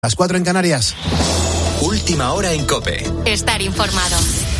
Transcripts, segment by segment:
Las 4 en Canarias. Última hora en COPE. Estar informado.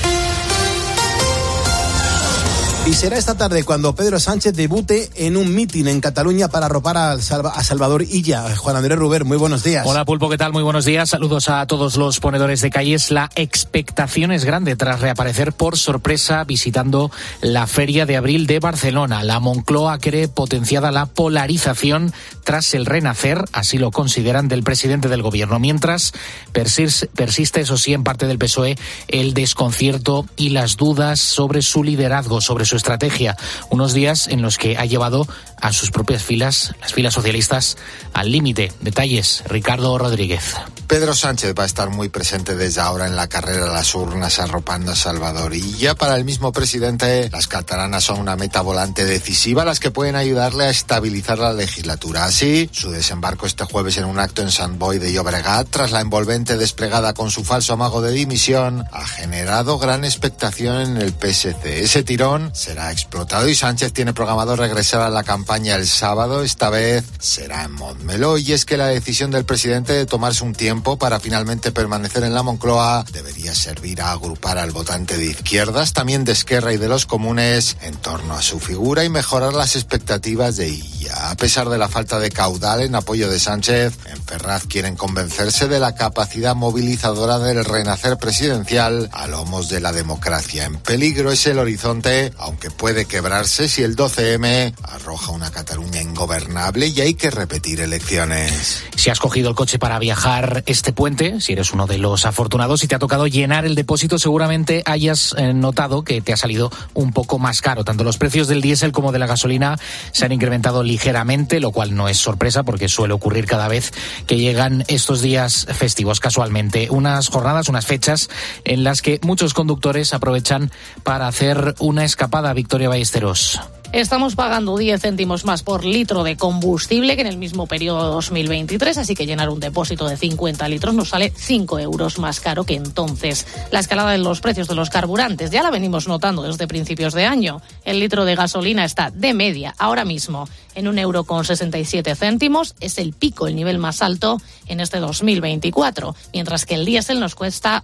Y será esta tarde cuando Pedro Sánchez debute en un mitin en Cataluña para arropar a Salvador Illa. Juan Andrés Ruber, muy buenos días. Hola Pulpo, ¿qué tal? Muy buenos días. Saludos a todos los ponedores de calles. La expectación es grande tras reaparecer por sorpresa visitando la Feria de Abril de Barcelona. La Moncloa cree potenciada la polarización tras el renacer, así lo consideran, del presidente del gobierno. Mientras persiste, eso sí, en parte del PSOE, el desconcierto y las dudas sobre su liderazgo, sobre su estrategia. Unos días en los que ha llevado a sus propias filas, las filas socialistas, al límite. Detalles, Ricardo Rodríguez. Pedro Sánchez va a estar muy presente desde ahora en la carrera a las urnas arropando a Salvador Illa. Para el mismo presidente, las catalanas son una meta volante decisiva, las que pueden ayudarle a estabilizar la legislatura. Así, su desembarco este jueves en un acto en Sant Boi de Llobregat, tras la envolvente desplegada con su falso amago de dimisión, ha generado gran expectación en el PSC. Ese tirón será explotado y Sánchez tiene programado regresar a la campaña el sábado. Esta vez será en Montmeló, y es que la decisión del presidente de tomarse un tiempo para finalmente permanecer en la Moncloa debería servir a agrupar al votante de izquierdas, también de Esquerra y de los comunes, en torno a su figura y mejorar las expectativas de Illa. A pesar de la falta de caudal en apoyo de Sánchez, en Ferraz quieren convencerse de la capacidad movilizadora del renacer presidencial a lomos de la democracia. En peligro es el horizonte, aunque puede quebrarse si el 12M arroja una Cataluña ingobernable y hay que repetir elecciones. Si has cogido el coche para viajar este puente, si eres uno de los afortunados y te ha tocado llenar el depósito, seguramente hayas notado que te ha salido un poco más caro. Tanto los precios del diésel como de la gasolina se han incrementado ligeramente, lo cual no es sorpresa porque suele ocurrir cada vez que llegan estos días festivos casualmente. Unas jornadas, unas fechas en las que muchos conductores aprovechan para hacer una escapada. Victoria Ballesteros. Estamos pagando 10 céntimos más por litro de combustible que en el mismo periodo 2023, así que llenar un depósito de 50 litros nos sale 5 euros más caro que entonces. La escalada en los precios de los carburantes ya la venimos notando desde principios de año. El litro de gasolina está de media ahora mismo en 1,67 €. Es el pico, el nivel más alto en este 2024, mientras que el diésel nos cuesta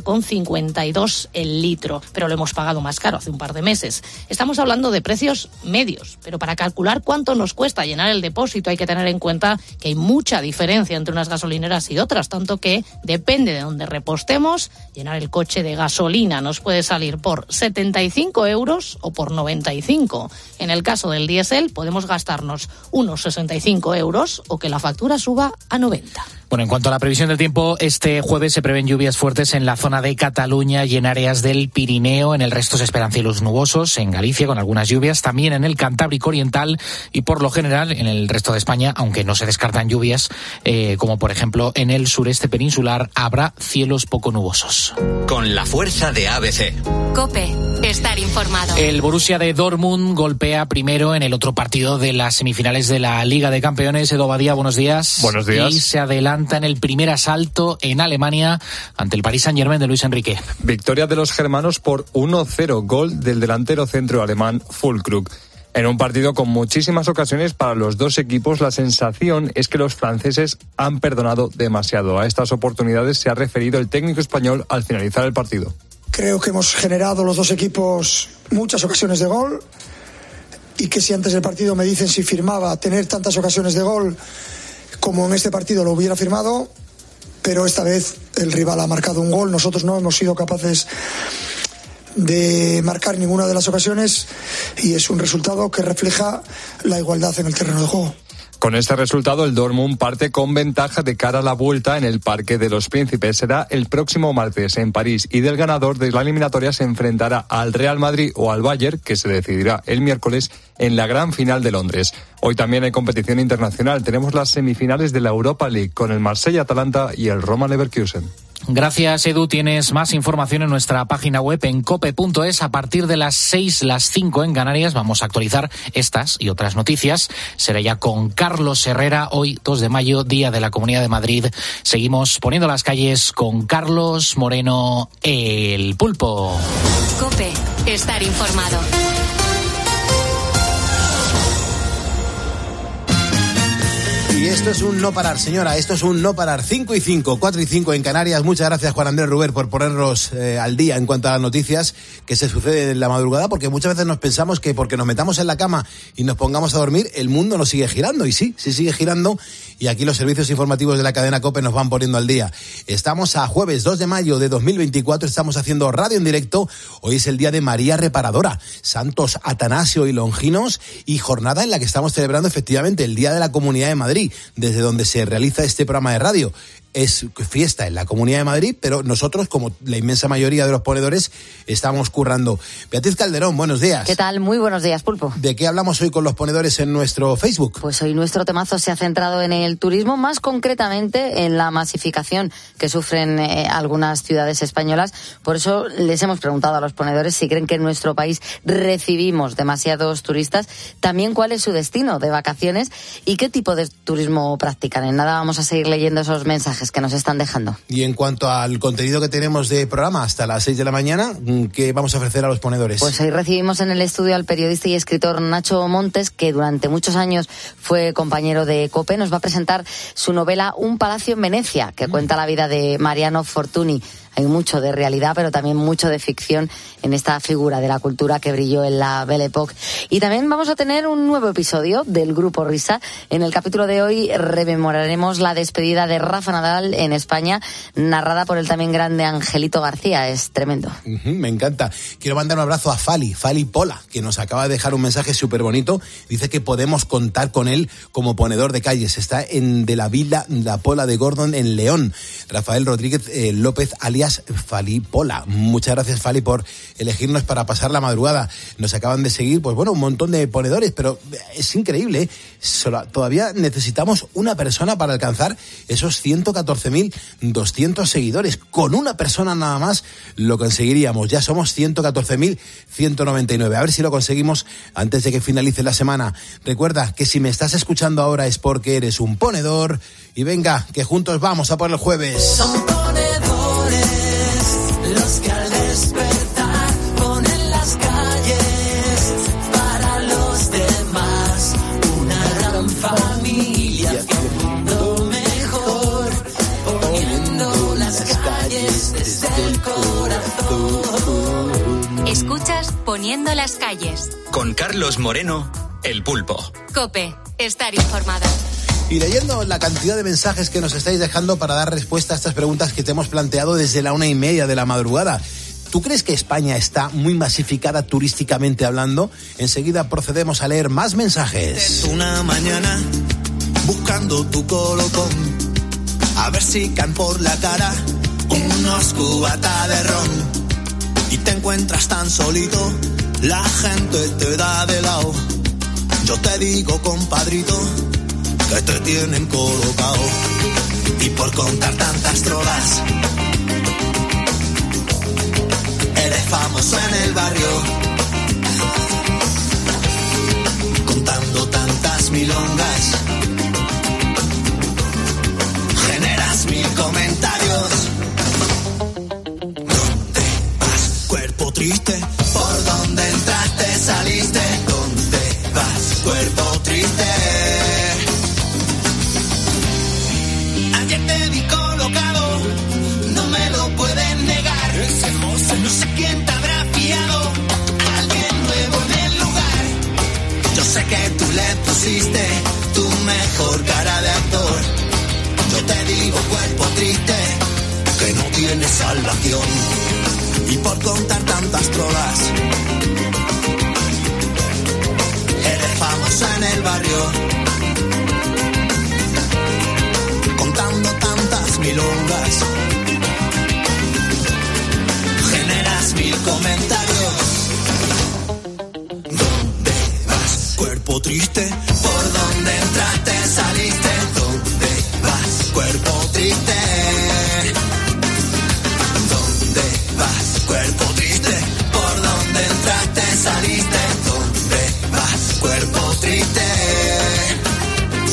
1,52 € el litro, pero lo hemos pagado más caro hace un par de meses. Estamos hablando de precios medios, pero para calcular cuánto nos cuesta llenar el depósito hay que tener en cuenta que hay mucha diferencia entre unas gasolineras y otras, tanto que depende de dónde repostemos, llenar el coche de gasolina nos puede salir por 75 € o por 95. En el caso del diésel podemos gastarnos unos 65 € o que la factura suba a 90. Bueno, en cuanto a la previsión del tiempo, este jueves se prevén lluvias fuertes en la zona de Cataluña y en áreas del Pirineo. En el resto se esperan cielos nubosos, en Galicia con algunas lluvias, también en el Cantábrico Oriental y por lo general en el resto de España, aunque no se descartan lluvias, como por ejemplo en el sureste peninsular, habrá cielos poco nubosos. Con la fuerza de ABC. COPE. Estar informado. El Borussia de Dortmund golpea primero en el otro partido de las semifinales de la Liga de Campeones. Edu Badía, buenos días. Buenos días. Y se adelanta en el primer asalto en Alemania ante el Paris Saint-Germain de Luis Enrique. Victoria de los germanos por 1-0, gol del delantero centro alemán Füllkrug. En un partido con muchísimas ocasiones para los dos equipos, la sensación es que los franceses han perdonado demasiado. A estas oportunidades se ha referido el técnico español al finalizar el partido. Creo que hemos generado los dos equipos muchas ocasiones de gol y que si antes del partido me dicen si firmaba tener tantas ocasiones de gol como en este partido lo hubiera firmado, pero esta vez el rival ha marcado un gol, nosotros no hemos sido capaces de marcar ninguna de las ocasiones y es un resultado que refleja la igualdad en el terreno de juego. Con este resultado, el Dortmund parte con ventaja de cara a la vuelta en el Parque de los Príncipes. Será el próximo martes en París y del ganador de la eliminatoria se enfrentará al Real Madrid o al Bayern, que se decidirá el miércoles en la gran final de Londres. Hoy también hay competición internacional. Tenemos las semifinales de la Europa League con el Marsella-Atalanta y el Roma Leverkusen. Gracias, Edu. Tienes más información en nuestra página web en cope.es. A partir de las 6, las 5 en Canarias, vamos a actualizar estas y otras noticias. Será ya con Carlos Herrera. Hoy, 2 de mayo, Día de la Comunidad de Madrid. Seguimos poniendo las calles con Carlos Moreno, el Pulpo. COPE. Estar informado. Y esto es un no parar, señora, esto es un no parar. 5 y 5, 4 y 5 en Canarias. Muchas gracias, Juan Andrés Ruber, por ponernos al día en cuanto a las noticias que se suceden en la madrugada, porque muchas veces nos pensamos que porque nos metamos en la cama y nos pongamos a dormir, el mundo no sigue girando. Y sí sigue girando, y aquí los servicios informativos de la cadena COPE nos van poniendo al día. Estamos a jueves 2 de mayo de 2024, estamos haciendo radio en directo. Hoy es el día de María Reparadora, santos Atanasio y Longinos, y jornada en la que estamos celebrando efectivamente el Día de la Comunidad de Madrid, desde donde se realiza este programa de radio. Es fiesta en la Comunidad de Madrid, pero nosotros, como la inmensa mayoría de los ponedores, estamos currando. Beatriz Calderón, buenos días. ¿Qué tal? Muy buenos días, Pulpo. ¿De qué hablamos hoy con los ponedores en nuestro Facebook? Pues hoy nuestro temazo se ha centrado en el turismo, más concretamente en la masificación que sufren algunas ciudades españolas. Por eso les hemos preguntado a los ponedores si creen que en nuestro país recibimos demasiados turistas, también cuál es su destino de vacaciones y qué tipo de turismo practican. En nada vamos a seguir leyendo esos mensajes que nos están dejando. Y en cuanto al contenido que tenemos de programa hasta las 6 de la mañana, ¿qué vamos a ofrecer a los ponedores? Pues hoy recibimos en el estudio al periodista y escritor Nacho Montes, que durante muchos años fue compañero de COPE. Nos va a presentar su novela Un palacio en Venecia, que cuenta la vida de Mariano Fortuny. Hay mucho de realidad, pero también mucho de ficción en esta figura de la cultura que brilló en la Belle Époque. Y también vamos a tener un nuevo episodio del Grupo Risa. En el capítulo de hoy rememoraremos la despedida de Rafa Nadal en España, narrada por el también grande Angelito García. Es tremendo. Me encanta. Quiero mandar un abrazo a Fali Pola, que nos acaba de dejar un mensaje súper bonito. Dice que podemos contar con él como ponedor de calles. Está de la Villa La Pola de Gordon, en León. Rafael Rodríguez López, alias Fali Pola. Muchas gracias, Fali, por elegirnos para pasar la madrugada. Nos acaban de seguir, pues bueno, un montón de ponedores, pero es increíble, ¿eh? Todavía necesitamos una persona para alcanzar esos 114.200 seguidores. Con una persona nada más lo conseguiríamos. Ya somos 114.199. A ver si lo conseguimos antes de que finalice la semana. Recuerda que si me estás escuchando ahora es porque eres un ponedor. Y venga, que juntos vamos a por el jueves. Son ponedores los que al despertar ponen las calles para los demás. Una gran familia haciendo un mundo mejor, poniendo las calles desde el corazón. Escuchas Poniendo las calles. Con Carlos Moreno, El Pulpo. COPE, estar informado. Y leyendo la cantidad de mensajes que nos estáis dejando para dar respuesta a estas preguntas que te hemos planteado desde la 1:30 de la madrugada. ¿Tú crees que España está muy masificada turísticamente hablando? Enseguida procedemos a leer más mensajes. Una mañana buscando tu colocón, a ver si caen por la cara unos cubatas de ron, y te encuentras tan solito, la gente te da de lado. Yo te digo, compadrito, que te tienen colocado, y por contar tantas drogas eres famoso en el barrio, contando tantas milongas, generas 1000 comentarios. ¿Dónde vas, cuerpo triste? ¿Por dónde entraste, saliste? ¿Dónde vas, cuerpo triste? Ayer te vi colocado, no me lo pueden negar. Ese mozo no sé quién te habrá fiado, alguien nuevo en el lugar. Yo sé que tú le pusiste tu mejor cara de actor. Yo te digo, cuerpo triste, que no tiene salvación. Y por contar tantas drogas, eres famoso en el barrio, contando tantas milongas, generas 1000 comentarios. ¿Dónde vas, cuerpo triste? ¿Por dónde entraste, saliste? ¿Dónde vas, cuerpo triste? ¿Dónde vas, cuerpo triste? ¿Por dónde entraste, saliste? ¿Dónde vas, cuerpo triste?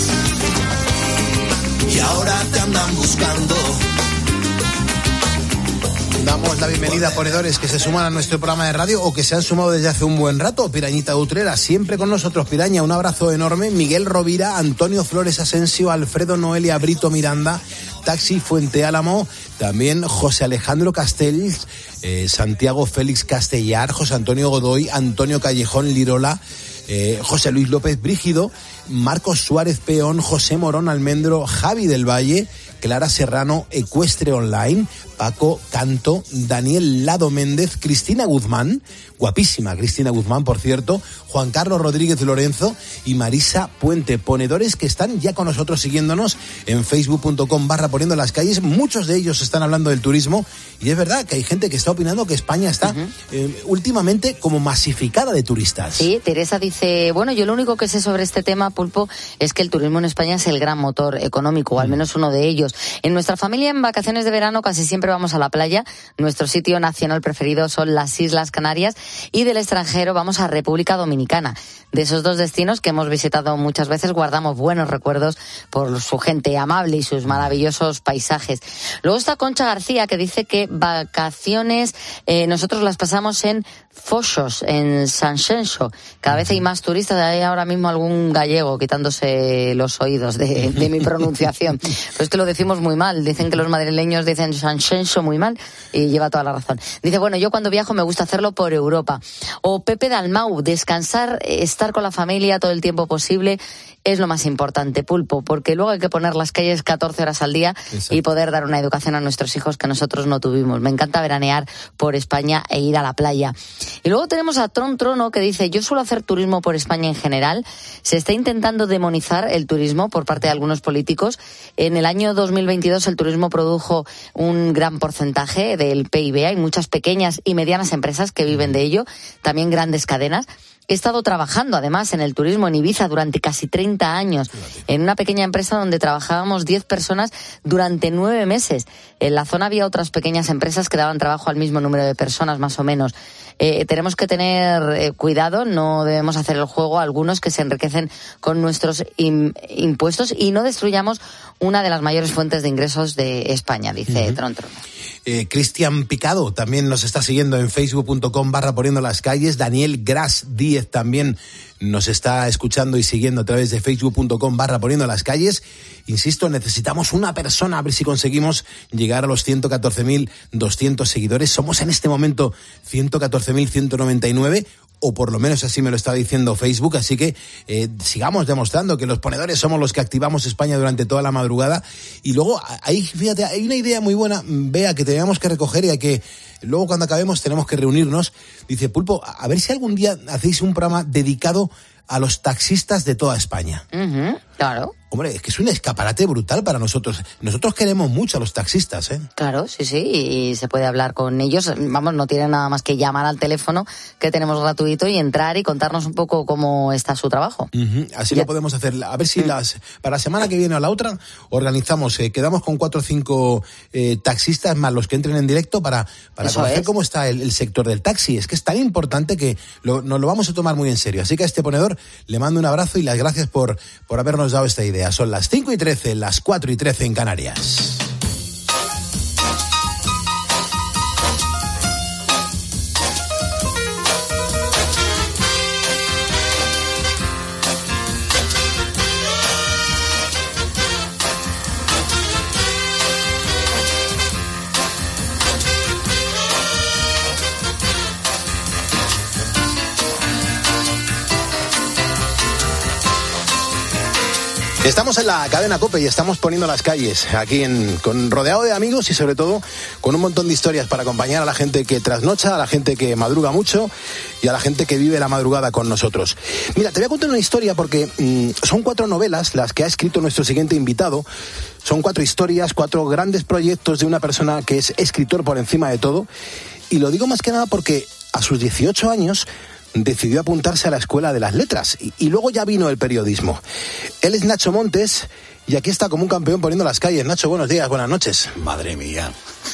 Y ahora te andan buscando Damos la bienvenida a ponedores que se suman a nuestro programa de radio o que se han sumado desde hace un buen rato. Pirañita Utrera, siempre con nosotros. Piraña, un abrazo enorme. Miguel Rovira, Antonio Flores Asensio, Alfredo Noelia Brito Miranda, Taxi Fuente Álamo, también José Alejandro Castells, Santiago Félix Castellar, José Antonio Godoy, Antonio Callejón Lirola, José Luis López Brígido, Marcos Suárez Peón, José Morón Almendro, Javi del Valle, Clara Serrano, Ecuestre Online, Paco Canto, Daniel Lado Méndez, Cristina Guzmán, guapísima Cristina Guzmán, por cierto, Juan Carlos Rodríguez Lorenzo y Marisa Puente, ponedores que están ya con nosotros siguiéndonos en facebook.com/poniendo las calles. Muchos de ellos están hablando del turismo y es verdad que hay gente que está opinando que España está últimamente como masificada de turistas. Sí, Teresa dice, bueno, yo lo único que sé sobre este tema, Pulpo, es que el turismo en España es el gran motor económico, o al menos uno de ellos. En nuestra familia, en vacaciones de verano, casi siempre vamos a la playa. Nuestro sitio nacional preferido son las Islas Canarias y del extranjero vamos a República Dominicana. De esos dos destinos que hemos visitado muchas veces guardamos buenos recuerdos por su gente amable y sus maravillosos paisajes. Luego está Concha García, que dice que vacaciones nosotros las pasamos en Foxos, en Sanxenxo. Cada vez hay más turistas, hay ahora mismo algún gallego quitándose los oídos de mi pronunciación. Pero es que lo decimos muy mal, dicen que los madrileños dicen Sanxenxo muy mal y lleva toda la razón. Dice, bueno, yo cuando viajo me gusta hacerlo por Europa. O Pepe Dalmau, descansar, estar con la familia todo el tiempo posible es lo más importante, Pulpo, porque luego hay que poner las calles 14 horas al día. Exacto. Y poder dar una educación a nuestros hijos que nosotros no tuvimos. Me encanta veranear por España e ir a la playa. Y luego tenemos a Tron Trono, que dice, yo suelo hacer turismo por España en general. Se está intentando demonizar el turismo por parte de algunos políticos. En el año 2022 el turismo produjo un gran porcentaje del PIB. Hay muchas pequeñas y medianas empresas que viven de ello, también grandes cadenas. He estado trabajando, además, en el turismo en Ibiza durante casi 30 años, en una pequeña empresa donde trabajábamos 10 personas durante 9 meses. En la zona había otras pequeñas empresas que daban trabajo al mismo número de personas, más o menos. Tenemos que tener cuidado, no debemos hacer el juego a algunos que se enriquecen con nuestros impuestos y no destruyamos una de las mayores fuentes de ingresos de España, dice Tron Trono. Cristian Picado también nos está siguiendo en facebook.com/poniendo las calles. Daniel Gras 10 también nos está escuchando y siguiendo a través de facebook.com/poniendo las calles. Insisto, necesitamos una persona a ver si conseguimos llegar a los 114.200 seguidores. Somos en este momento 114.199. O por lo menos así me lo está diciendo Facebook, así que sigamos demostrando que los ponedores somos los que activamos España durante toda la madrugada. Y luego, ahí, fíjate, hay una idea muy buena, Bea, que teníamos que recoger y a que luego cuando acabemos tenemos que reunirnos. Dice, Pulpo, a ver si algún día hacéis un programa dedicado a los taxistas de toda España. Claro. Hombre, es que es un escaparate brutal para nosotros. Nosotros queremos mucho a los taxistas, ¿eh? Claro, sí, y se puede hablar con ellos. Vamos, no tienen nada más que llamar al teléfono que tenemos gratuito y entrar y contarnos un poco cómo está su trabajo. Así lo podemos hacer. A ver si para la semana que viene o la otra organizamos, quedamos con 4 o 5 taxistas más los que entren en directo para conocer cómo está el sector del taxi. Es que es tan importante que nos lo vamos a tomar muy en serio. Así que a este ponedor le mando un abrazo y las gracias por habernos dado esta idea. Son las 5:13, las 4:13 en Canarias. Estamos en la cadena COPE y estamos poniendo las calles aquí rodeado de amigos y sobre todo con un montón de historias para acompañar a la gente que trasnocha, a la gente que madruga mucho y a la gente que vive la madrugada con nosotros. Mira, te voy a contar una historia porque son 4 novelas las que ha escrito nuestro siguiente invitado. Son 4 historias, 4 grandes proyectos de una persona que es escritor por encima de todo. Y lo digo más que nada porque a sus 18 años decidió apuntarse a la Escuela de las Letras y luego ya vino el periodismo. Él es Nacho Montes y aquí está como un campeón poniendo las calles. Nacho, buenos días, buenas noches. Madre mía.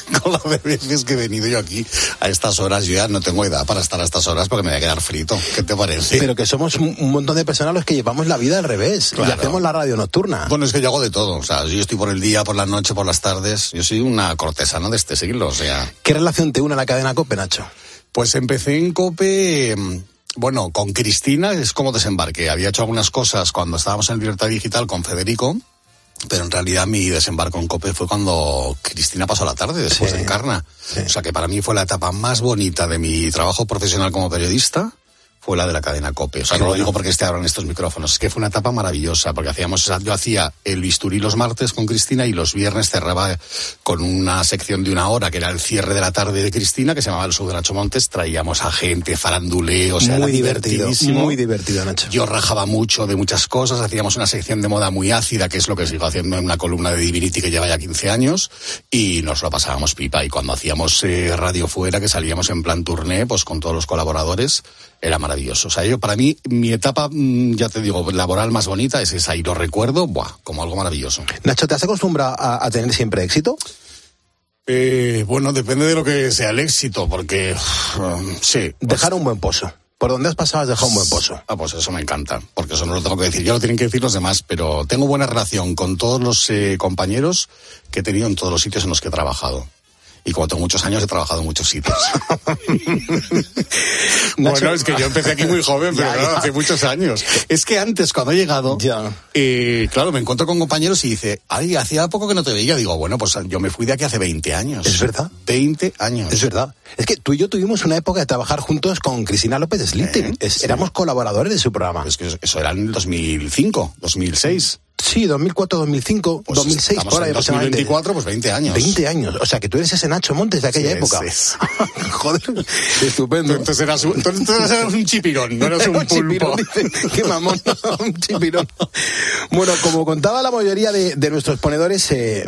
con las veces que he venido yo aquí a estas horas. Yo ya no tengo edad para estar a estas horas porque me voy a quedar frito. ¿Qué te parece? Pero que somos un montón de personas los que llevamos la vida al revés. Claro. Y hacemos la radio nocturna. Bueno, es que yo hago de todo. O sea, yo estoy por el día, por la noche, por las tardes. Yo soy una cortesana de este siglo, o sea... ¿Qué relación te une a la cadena COPE, Nacho? Pues empecé en COPE... Bueno, con Cristina es como desembarqué. Había hecho algunas cosas cuando estábamos en Libertad Digital con Federico, pero en realidad mi desembarco en COPE fue cuando Cristina pasó la tarde, después de Encarna. Sí. O sea que para mí fue la etapa más bonita de mi trabajo profesional como periodista, fue la de la cadena COPE. O sea, no lo digo porque esté ahora en estos micrófonos, es que fue una etapa maravillosa, porque yo hacía el bisturí los martes con Cristina y los viernes cerraba con una sección de 1 hora, que era el cierre de la tarde de Cristina, que se llamaba El Show de Nacho Montes. Traíamos a gente, faranduleo, o sea, muy divertidísimo. Muy divertido, Nacho. Yo rajaba mucho de muchas cosas, hacíamos una sección de moda muy ácida, que es lo que sigo haciendo en una columna de Divinity que lleva ya 15 años, y nos lo pasábamos pipa. Y cuando hacíamos Radio Fuera, que salíamos en plan turné, pues con todos los colaboradores, era maravilloso. O sea, para mí, mi etapa, ya te digo, laboral más bonita es esa, y lo recuerdo, como algo maravilloso. Nacho, ¿te has acostumbrado a tener siempre éxito? Bueno, depende de lo que sea el éxito, porque, sí. Dejar un buen pozo. Por donde has pasado has dejado un buen pozo. Pues eso me encanta, porque eso no lo tengo que decir yo, lo tienen que decir los demás, pero tengo buena relación con todos los compañeros que he tenido en todos los sitios en los que he trabajado. Y como tengo muchos años, he trabajado en muchos sitios. Bueno, es que yo empecé aquí muy joven, pero claro, hace muchos años. Es que antes, cuando he llegado, claro, me encuentro con compañeros y dice, ay, hacía poco que no te veía. Digo, bueno, pues yo me fui de aquí hace 20 años. ¿Es verdad? 20 años. Es verdad. Es que tú y yo tuvimos una época de trabajar juntos con Cristina López Slichting. Éramos colaboradores de su programa. Es que eso era en el 2005, 2006. Sí, 2004, 2005, pues 2006, por ahí aproximadamente. 2024, pues 20 años. 20 años. O sea, que tú eres ese Nacho Montes de aquella época. Sí. Joder, estupendo. Entonces eras un chipirón, no eras un pulpo. Qué mamón, un chipirón. Bueno, como contaba la mayoría de nuestros ponedores,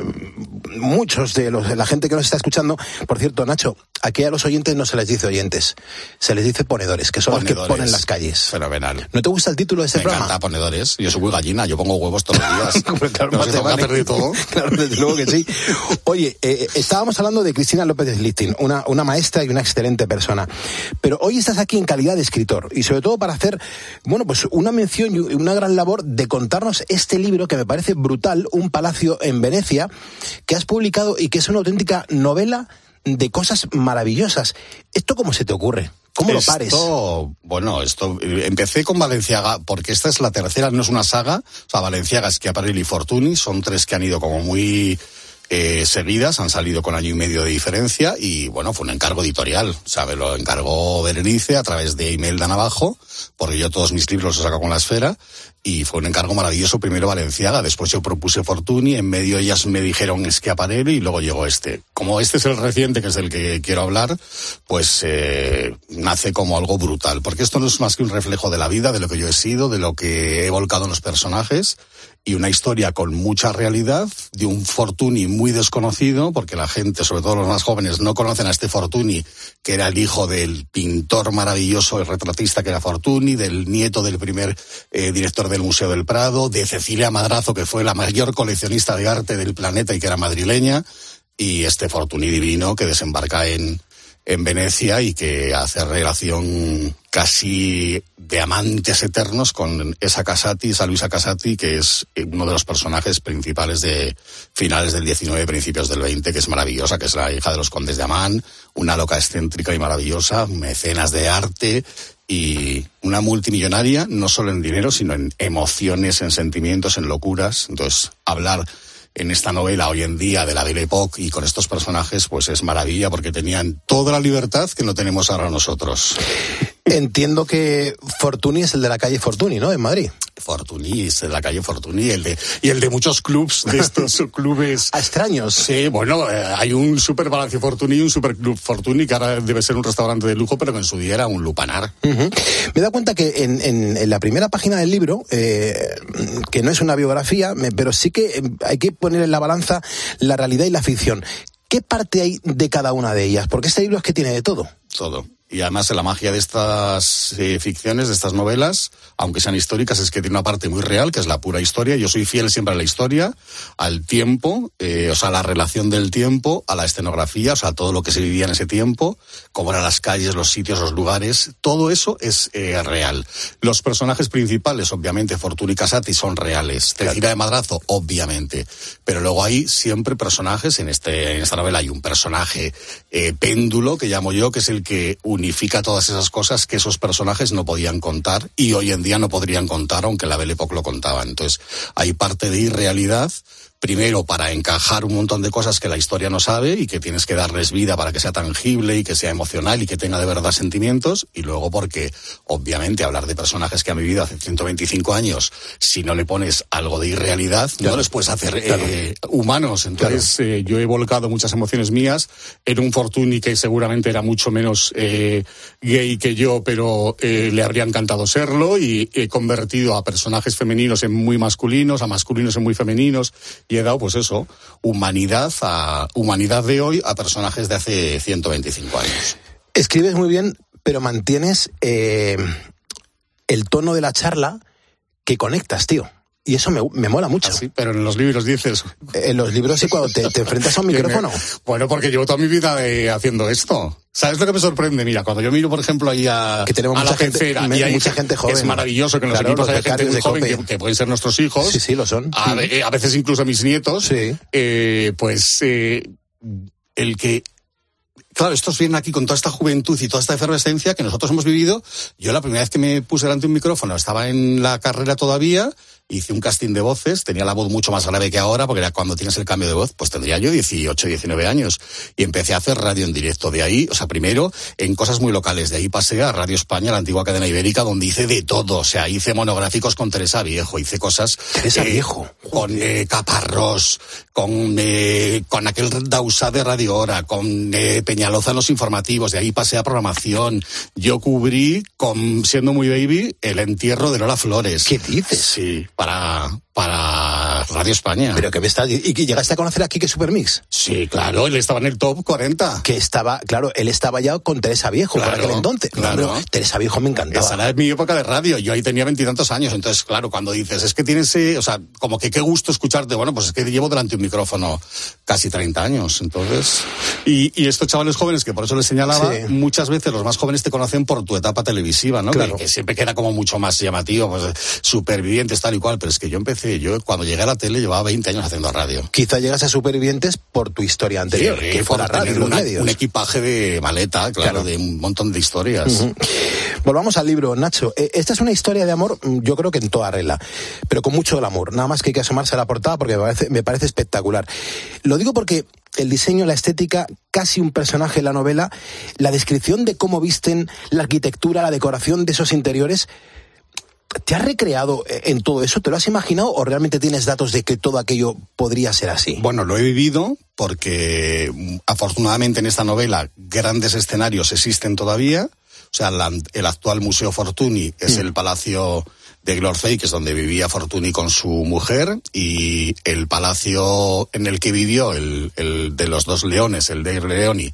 muchos de la gente que nos está escuchando, por cierto, Nacho, aquí a los oyentes no se les dice oyentes, se les dice ponedores, que son los que ponen las calles. Fenomenal. ¿No te gusta el título de ese programa? Me encanta Ponedores. Yo soy muy gallina, yo pongo huevos todos los días. Claro, todo. Claro, desde luego que sí. Oye, estábamos hablando de Cristina López Slichting, una maestra y una excelente persona. Pero hoy estás aquí en calidad de escritor y sobre todo para hacer, bueno, pues una mención y una gran labor de contarnos este libro que me parece brutal, Un palacio en Venecia, que has publicado y que es una auténtica novela de cosas maravillosas. ¿Esto cómo se te ocurre? ¿Cómo lo pares? Bueno, empecé con Balenciaga, porque esta es la tercera, no es una saga. O sea, Balenciaga, Schiaparelli y Fortuny son 3 que han ido como muy seguidas, han salido con 1 año y medio de diferencia, y bueno, fue un encargo editorial. O sea, me lo encargó Berenice a través de Imelda Navajo, porque yo todos mis libros los saco con La Esfera, y fue un encargo maravilloso. Primero Balenciaga, después yo propuse Fortuny, en medio ellas me dijeron Schiaparelli y luego llegó este. Como este es el reciente, que es del que quiero hablar, pues nace como algo brutal, porque esto no es más que un reflejo de la vida, de lo que yo he sido, de lo que he volcado en los personajes, y una historia con mucha realidad, de un Fortuny muy desconocido, porque la gente, sobre todo los más jóvenes, no conocen a este Fortuny, que era el hijo del pintor maravilloso, el retratista que era Fortuny, del nieto del primer director del Museo del Prado, de Cecilia Madrazo, que fue la mayor coleccionista de arte del planeta y que era madrileña, y este Fortuny divino que desembarca en Venecia y que hace relación casi de amantes eternos con esa Luisa Casati, que es uno de los personajes principales de finales del 19, principios del 20, que es maravillosa, que es la hija de los condes de Amán, una loca excéntrica y maravillosa, mecenas de arte y una multimillonaria, no solo en dinero, sino en emociones, en sentimientos, en locuras. Entonces, hablar en esta novela hoy en día de la Belle Époque y con estos personajes, pues es maravilla, porque tenían toda la libertad que no tenemos ahora nosotros. Entiendo que Fortuny es el de la calle Fortuny, ¿no? En Madrid. Fortuny es de la calle Fortuny y el de muchos clubs, de estos clubes extraños. Sí, bueno, hay un super Palacio Fortuny y un super club Fortuny, que ahora debe ser un restaurante de lujo, pero que en su día era un lupanar. Me he dado cuenta que en la primera página del libro, que no es una biografía, pero sí que hay que poner en la balanza la realidad y la ficción. ¿Qué parte hay de cada una de ellas? Porque este libro es que tiene de todo. Todo. Y además la magia de estas ficciones, de estas novelas, aunque sean históricas, es que tiene una parte muy real, que es la pura historia. Yo soy fiel siempre a la historia, al tiempo, o sea, a la relación del tiempo, a la escenografía, o sea, todo lo que se vivía en ese tiempo, cómo eran las calles, los sitios, los lugares, todo eso es real. Los personajes principales, obviamente, Fortuny y Casati, son reales. Cecilia de Madrazo, obviamente. Pero luego hay siempre personajes, en esta novela hay un personaje péndulo, que llamo yo, que es el que unifica todas esas cosas que esos personajes no podían contar y hoy en día no podrían contar, aunque la Belle Époque lo contaba. Entonces, hay parte de irrealidad, primero para encajar un montón de cosas que la historia no sabe y que tienes que darles vida para que sea tangible y que sea emocional y que tenga de verdad sentimientos, y luego porque, obviamente, hablar de personajes que han vivido hace 125 años, si no le pones algo de irrealidad, no les puedes hacer humanos. Entonces, yo he volcado muchas emociones mías en un Fortuny que seguramente era mucho menos gay que yo, pero le habría encantado serlo, y he convertido a personajes femeninos en muy masculinos, a masculinos en muy femeninos, y he dado, pues eso, humanidad de hoy a personajes de hace 125 años. Escribes muy bien, pero mantienes el tono de la charla que conectas, tío. Y eso me mola mucho. Sí, pero en los libros dices... En los libros sí, cuando te enfrentas a un micrófono. Bueno, porque llevo toda mi vida haciendo esto. ¿Sabes lo que me sorprende? Mira, cuando yo miro, por ejemplo, ahí a la Pecera, y hay mucha gente joven. Es maravilloso que en los equipos haya gente muy joven que pueden ser nuestros hijos. Sí, sí, lo son. A veces incluso mis nietos. Sí. El que... Claro, estos vienen aquí con toda esta juventud y toda esta efervescencia que nosotros hemos vivido. Yo la primera vez que me puse delante de un micrófono estaba en la carrera todavía, hice un casting de voces, tenía la voz mucho más grave que ahora, porque era cuando tienes el cambio de voz, pues tendría yo 18, 19 años, y empecé a hacer radio en directo. De ahí, o sea, primero en cosas muy locales, de ahí pasé a Radio España, la antigua cadena ibérica, donde hice de todo, o sea, hice monográficos con Teresa Viejo, hice cosas... Teresa Viejo. Con Caparrós, con aquel Dausá de Radio Hora, con Peñaloza en los informativos, de ahí pasé a programación. Yo cubrí, siendo muy baby, el entierro de Lola Flores. ¿Qué dices? Sí, para Radio España. Pero que me estás... ¿Y que llegaste a conocer a Quique Supermix? Sí, claro, él estaba en el top 40. Que estaba, claro, él estaba ya con Teresa Viejo, por aquel entonces. Claro. Bueno, Teresa Viejo me encantaba. Esa era mi época de radio, yo ahí tenía 20 y tantos años, entonces, claro, cuando dices, es que tienes, o sea, como que qué gusto escucharte, bueno, pues es que llevo delante de un micrófono casi 30 años, entonces... Y estos chavales jóvenes, que por eso les señalaba, sí, muchas veces los más jóvenes te conocen por tu etapa televisiva, ¿no? Claro. Que siempre queda como mucho más llamativo, pues Supervivientes, tal y cual, pero es que yo cuando llegué a la tele llevaba 20 años haciendo radio. Quizá llegas a Supervivientes por tu historia anterior, que fue la radio, los medios. Un equipaje de maleta, claro, de un montón de historias. Uh-huh. Volvamos al libro, Nacho. Esta es una historia de amor, yo creo que en toda regla, pero con mucho glamour. Nada más que hay que asomarse a la portada porque me parece espectacular. Lo digo porque el diseño, la estética, casi un personaje en la novela, la descripción de cómo visten, la arquitectura, la decoración de esos interiores... ¿Te has recreado en todo eso? ¿Te lo has imaginado o realmente tienes datos de que todo aquello podría ser así? Bueno, lo he vivido porque afortunadamente en esta novela grandes escenarios existen todavía. O sea, el actual Museo Fortuny es el Palacio de Glorfey, que es donde vivía Fortuny con su mujer, y el palacio en el que vivió el de los dos leones, el de Leoni,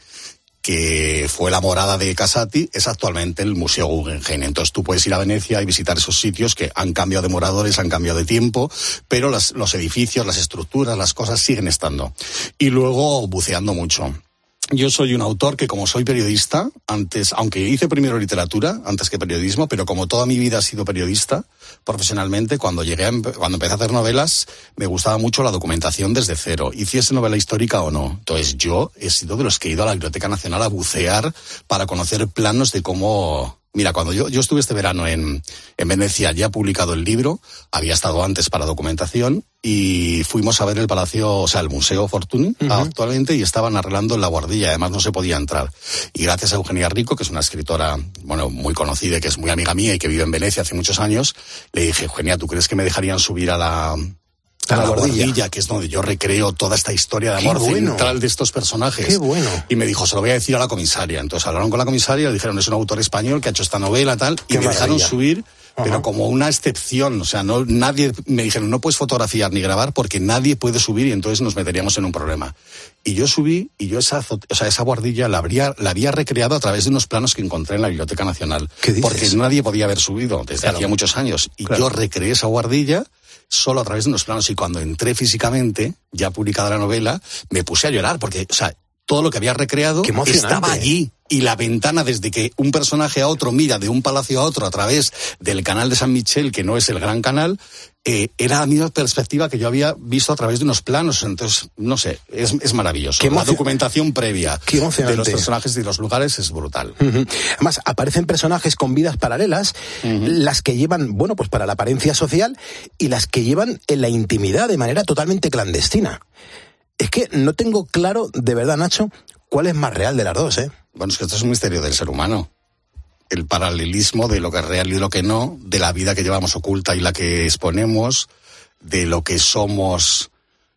que fue la morada de Casati, es actualmente el Museo Guggenheim. Entonces tú puedes ir a Venecia y visitar esos sitios que han cambiado de moradores, han cambiado de tiempo, pero los edificios, las estructuras, las cosas siguen estando. Y luego buceando mucho. Yo soy un autor que, como soy periodista, aunque hice primero literatura antes que periodismo, pero como toda mi vida he sido periodista profesionalmente, cuando empecé a hacer novelas, me gustaba mucho la documentación desde cero, hiciese novela histórica o no. Entonces yo he sido de los que he ido a la Biblioteca Nacional a bucear para conocer planos de cómo... Mira, cuando yo estuve este verano en Venecia, ya publicado el libro, había estado antes para documentación, y fuimos a ver el palacio, o sea, el Museo Fortuny, actualmente, y estaban arreglando la guardilla, además no se podía entrar. Y gracias a Eugenia Rico, que es una escritora, bueno, muy conocida y que es muy amiga mía y que vive en Venecia hace muchos años, le dije, Eugenia, ¿tú crees que me dejarían subir a a la Guardilla, que es donde yo recreo toda esta historia de amor central de estos personajes. ¡Qué bueno! Y me dijo, se lo voy a decir a la comisaria. Entonces hablaron con la comisaria y le dijeron, es un autor español que ha hecho esta novela, tal, y me dejaron subir, pero como una excepción. O sea, nadie, me dijeron, no puedes fotografiar ni grabar porque nadie puede subir y entonces nos meteríamos en un problema. Y yo subí, y yo esa Guardilla la había recreado a través de unos planos que encontré en la Biblioteca Nacional. ¿Qué dices? Porque nadie podía haber subido desde hacía muchos años. Y yo recreé esa Guardilla solo a través de unos planos, y cuando entré físicamente, ya publicada la novela, me puse a llorar, porque, o sea, todo lo que había recreado estaba allí. Y la ventana, desde que un personaje a otro mira de un palacio a otro a través del canal de San Michel, que no es el gran canal, era la misma perspectiva que yo había visto a través de unos planos. Entonces, no sé, es maravilloso. La documentación previa de los personajes y los lugares es brutal. Además, aparecen personajes con vidas paralelas, las que llevan, bueno, pues para la apariencia social, y las que llevan en la intimidad de manera totalmente clandestina. Es que no tengo claro, de verdad, Nacho, cuál es más real de las dos, ¿eh? Bueno, es que esto es un misterio del ser humano. El paralelismo de lo que es real y lo que no, de la vida que llevamos oculta y la que exponemos, de lo que somos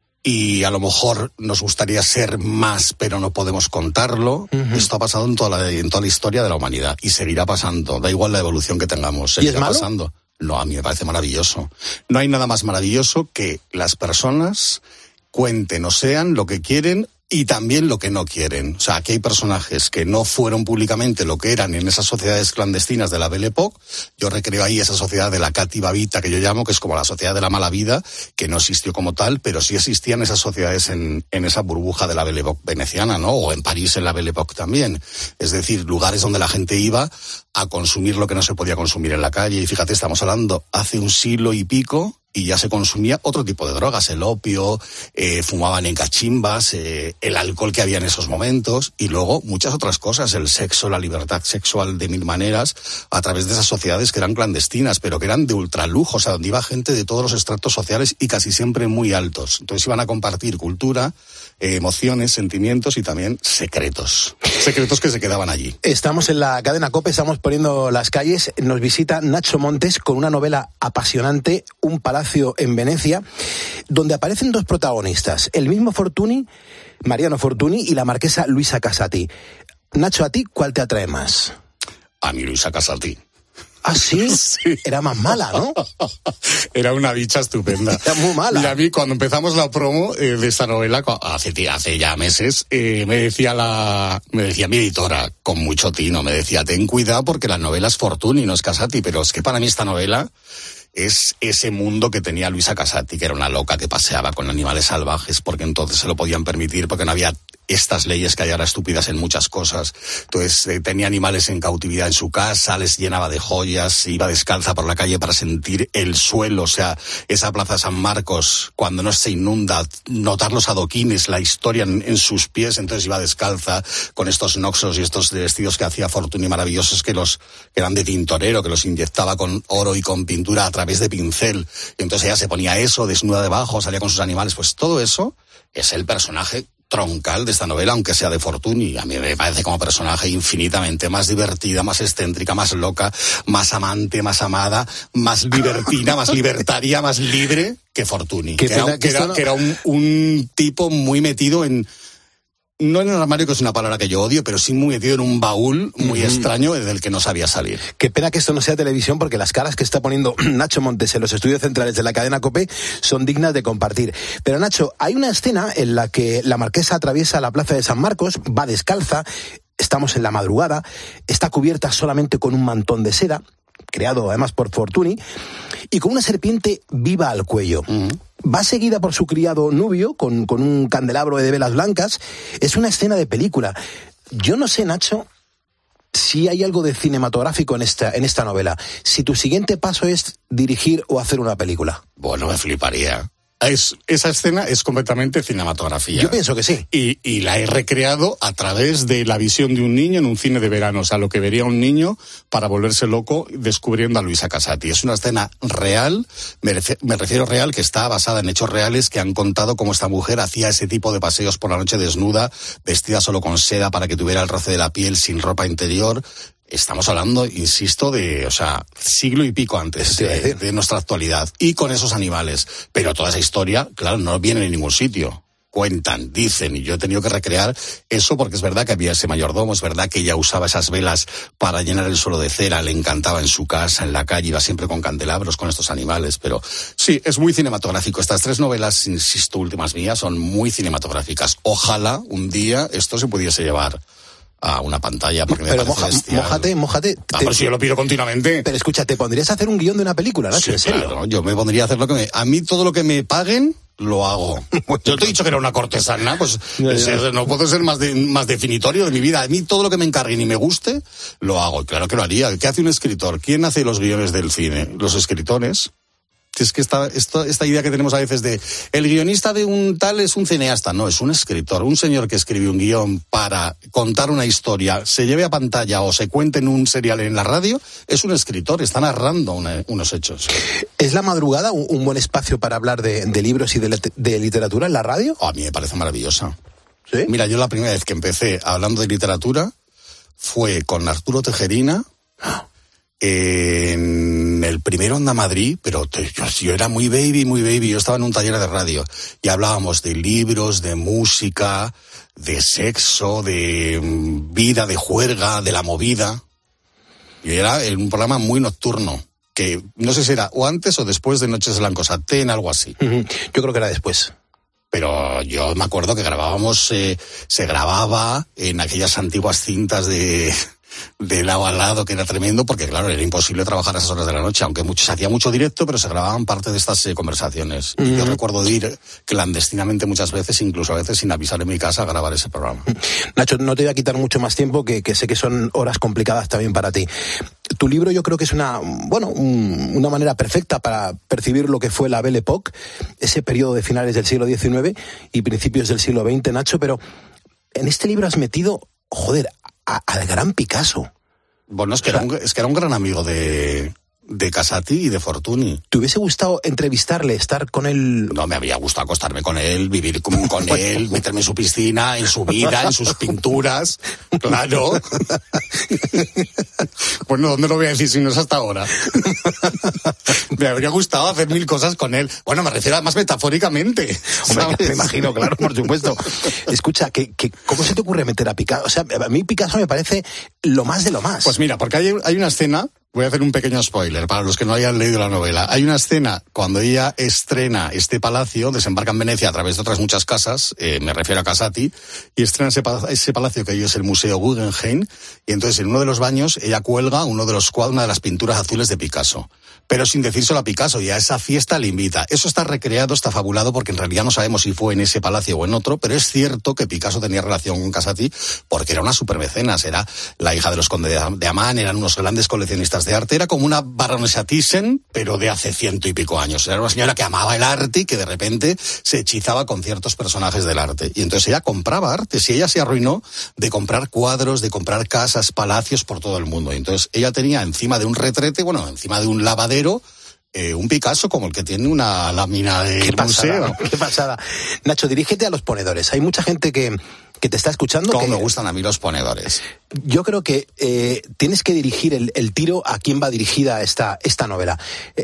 y a lo mejor nos gustaría ser más, pero no podemos contarlo. Esto ha pasado en toda la historia de la humanidad y seguirá pasando. Da igual la evolución que tengamos, seguirá pasando. No, a mí me parece maravilloso. No hay nada más maravilloso que las personas cuenten o sean lo que quieren y también lo que no quieren. O sea, aquí hay personajes que no fueron públicamente lo que eran en esas sociedades clandestinas de la Belle Époque. Yo recreo ahí esa sociedad de la Cati Babita, que yo llamo, que es como la sociedad de la mala vida, que no existió como tal, pero sí existían esas sociedades en esa burbuja de la Belle Époque veneciana, ¿no? O en París en la Belle Époque también. Es decir, lugares donde la gente iba a consumir lo que no se podía consumir en la calle. Y fíjate, estamos hablando hace un siglo y pico, y ya se consumía otro tipo de drogas, el opio, fumaban en cachimbas, el alcohol que había en esos momentos, y luego muchas otras cosas, el sexo, la libertad sexual de mil maneras, a través de esas sociedades que eran clandestinas, pero que eran de ultralujo, o sea, donde iba gente de todos los estratos sociales y casi siempre muy altos. Entonces iban a compartir cultura, emociones, sentimientos y también secretos que se quedaban allí. Estamos en la cadena COPE, estamos poniendo las calles, nos visita Nacho Montes con una novela apasionante, Un palacio en Venecia, donde aparecen dos protagonistas, el mismo Fortuny, Mariano Fortuny, y la marquesa Luisa Casati. Nacho, ¿a ti cuál te atrae más? A mí Luisa Casati. ¿Ah, sí? Sí. Era más mala, ¿no? Era una bicha estupenda. Era muy mala. Y a mí, cuando empezamos la promo de esta novela, hace ya meses, me decía mi editora, con mucho tino, me decía, ten cuidado porque la novela es Fortuny, no es Casati, pero es que para mí esta novela es ese mundo que tenía Luisa Casati, que era una loca que paseaba con animales salvajes, porque entonces se lo podían permitir, porque no había estas leyes que hay ahora estúpidas en muchas cosas. Entonces tenía animales en cautividad en su casa, les llenaba de joyas, iba descalza por la calle para sentir el suelo, o sea, esa plaza San Marcos, cuando no se inunda, notar los adoquines, la historia en sus pies, entonces iba descalza con estos noxos y estos vestidos que hacía Fortuny maravillosos, que eran de tintorero, que los inyectaba con oro y con pintura a través de pincel. Y entonces ella se ponía eso, desnuda debajo, salía con sus animales. Pues todo eso es el personaje troncal de esta novela, aunque sea de Fortuny. A mí me parece como personaje infinitamente más divertida, más excéntrica, más loca, más amante, más amada, más libertina, más libertaria, más libre que Fortuny. Que era un tipo muy metido no en el armario, que es una palabra que yo odio, pero sí muy metido en un baúl muy extraño del que no sabía salir. Qué pena que esto no sea televisión, porque las caras que está poniendo Nacho Montes en los estudios centrales de la cadena COPE son dignas de compartir. Pero Nacho, hay una escena en la que la marquesa atraviesa la plaza de San Marcos, va descalza, estamos en la madrugada, está cubierta solamente con un mantón de seda, creado además por Fortuny, y con una serpiente viva al cuello. Va seguida por su criado Nubio, con un candelabro de velas blancas. Es una escena de película. Yo no sé, Nacho, si hay algo de cinematográfico en esta novela. Si tu siguiente paso es dirigir o hacer una película. Bueno, me fliparía. Esa escena es completamente cinematografía. Yo pienso que sí. Y la he recreado a través de la visión de un niño en un cine de verano. O sea, lo que vería un niño para volverse loco descubriendo a Luisa Casati. Es una escena real, me refiero real, que está basada en hechos reales que han contado cómo esta mujer hacía ese tipo de paseos por la noche desnuda, vestida solo con seda para que tuviera el roce de la piel, sin ropa interior, estamos hablando, insisto, de, o sea, siglo y pico antes de nuestra actualidad, y con esos animales. Pero toda esa historia, claro, no viene de ningún sitio. Cuentan, dicen, y yo he tenido que recrear eso porque es verdad que había ese mayordomo, es verdad que ella usaba esas velas para llenar el suelo de cera, le encantaba en su casa, en la calle, iba siempre con candelabros, con estos animales, pero sí, es muy cinematográfico. Estas 3 novelas, insisto, últimas mías, son muy cinematográficas. Ojalá un día esto se pudiese llevar a una pantalla, porque pero me parece mójate. Pero si yo lo pido continuamente. Pero escucha, ¿te pondrías a hacer un guión de una película, Nacho? Sí, ¿En serio? Claro, yo me pondría a hacer lo que a mí todo lo que me paguen, lo hago. Yo te he dicho que era una cortesana, pues no puedo ser más definitorio de mi vida. A mí todo lo que me encarguen y me guste, lo hago. Y claro que lo haría. ¿Qué hace un escritor? ¿Quién hace los guiones del cine? Los escritores. Es que esta idea que tenemos a veces de el guionista de un tal es un cineasta. No, es un escritor, un señor que escribe un guión para contar una historia, se lleve a pantalla o se cuente en un serial en la radio, es un escritor, está narrando unos hechos. ¿Es La Madrugada un buen espacio para hablar de libros y de literatura en la radio? A mí me parece maravillosa. ¿Sí? Mira, yo la primera vez que empecé hablando de literatura fue con Arturo Tejerina, en el primer Onda Madrid, pero yo era muy baby, yo estaba en un taller de radio y hablábamos de libros, de música, de sexo, de vida, de juerga, de la movida. Y era un programa muy nocturno, que no sé si era o antes o después de Noches Blancos Atén, algo así. Yo creo que era después. Pero yo me acuerdo que se grababa en aquellas antiguas cintas de lado a lado, que era tremendo, porque claro, era imposible trabajar a esas horas de la noche, aunque se hacía mucho directo, pero se grababan parte de estas conversaciones. Y yo recuerdo de ir clandestinamente muchas veces, incluso a veces sin avisar en mi casa, a grabar ese programa. Nacho, no te voy a quitar mucho más tiempo, que sé que son horas complicadas también para ti. Tu libro yo creo que es una manera perfecta para percibir lo que fue la Belle Époque, ese periodo de finales del siglo XIX y principios del siglo XX, Nacho, pero en este libro has metido, al gran Picasso. Bueno, es que era un gran amigo de Casati y de Fortuny. ¿Te hubiese gustado entrevistarle, estar con él? No, me habría gustado acostarme con él, vivir con él, meterme en su piscina, en su vida, en sus pinturas. Claro. Bueno, ¿dónde lo voy a decir si no es hasta ahora? Me habría gustado hacer 1000 cosas con él. Bueno, me refiero además metafóricamente. Hombre, me imagino, claro, por supuesto. Escucha, ¿cómo se te ocurre meter a Picasso? O sea, a mí Picasso me parece lo más de lo más. Pues mira, porque hay una escena. Voy a hacer un pequeño spoiler para los que no hayan leído la novela. Hay una escena cuando ella estrena este palacio, desembarca en Venecia a través de otras muchas casas, me refiero a Casati, y estrena ese palacio que hoy es el Museo Guggenheim, y entonces en uno de los baños ella cuelga una de las pinturas azules de Picasso. Pero sin decírselo a Picasso, y a esa fiesta le invita. Eso está recreado, está fabulado, porque en realidad no sabemos si fue en ese palacio o en otro, pero es cierto que Picasso tenía relación con Casati porque era una supermecenas, era la hija de los condes de Amán, eran unos grandes coleccionistas de arte, era como una baronesa Thyssen, pero de hace 100 y pico años. Era una señora que amaba el arte y que de repente se hechizaba con ciertos personajes del arte. Y entonces ella compraba arte, si ella se arruinó de comprar cuadros, de comprar casas, palacios por todo el mundo. Y entonces ella tenía encima de un retrete, encima de un lavadero, un Picasso como el que tiene una lámina de museo. Qué pasada. Nacho, dirígete a los ponedores. Hay mucha gente que te está escuchando. ¿Cómo me gustan a mí los ponedores? Yo creo que tienes que dirigir el tiro a quién va dirigida esta novela.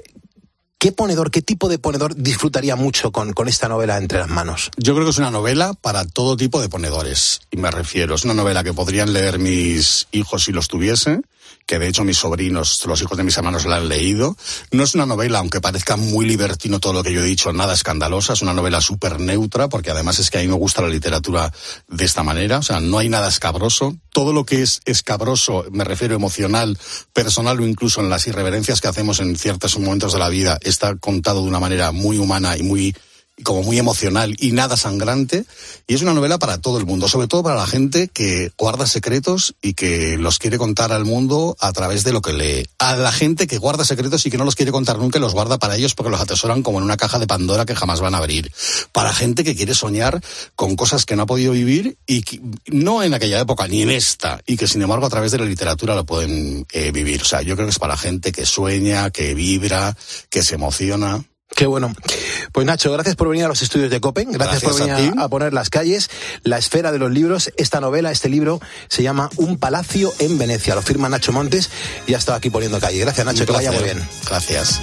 ¿Qué tipo de ponedor disfrutaría mucho con esta novela entre las manos? Yo creo que es una novela para todo tipo de ponedores. Y me refiero, es una novela que podrían leer mis hijos si los tuviesen, que de hecho mis sobrinos, los hijos de mis hermanos, la han leído. No es una novela, aunque parezca muy libertino todo lo que yo he dicho, nada escandalosa, es una novela súper neutra, porque además es que a mí me gusta la literatura de esta manera, o sea, no hay nada escabroso. Todo lo que es escabroso, me refiero emocional, personal o incluso en las irreverencias que hacemos en ciertos momentos de la vida, está contado de una manera muy humana y muy emocional y nada sangrante, y es una novela para todo el mundo, sobre todo para la gente que guarda secretos y que los quiere contar al mundo a través de lo que lee. A la gente que guarda secretos y que no los quiere contar nunca, los guarda para ellos porque los atesoran como en una caja de Pandora que jamás van a abrir. Para gente que quiere soñar con cosas que no ha podido vivir y que, no en aquella época ni en esta, y que sin embargo a través de la literatura lo pueden vivir. O sea, yo creo que es para gente que sueña, que vibra, que se emociona. Qué bueno. Pues Nacho, gracias por venir a los estudios de COPE, gracias por venir a poner las calles, la esfera de los libros. Esta novela, este libro, se llama Un palacio en Venecia. Lo firma Nacho Montes y ha estado aquí poniendo calle. Gracias, Nacho, que vaya muy bien. Gracias.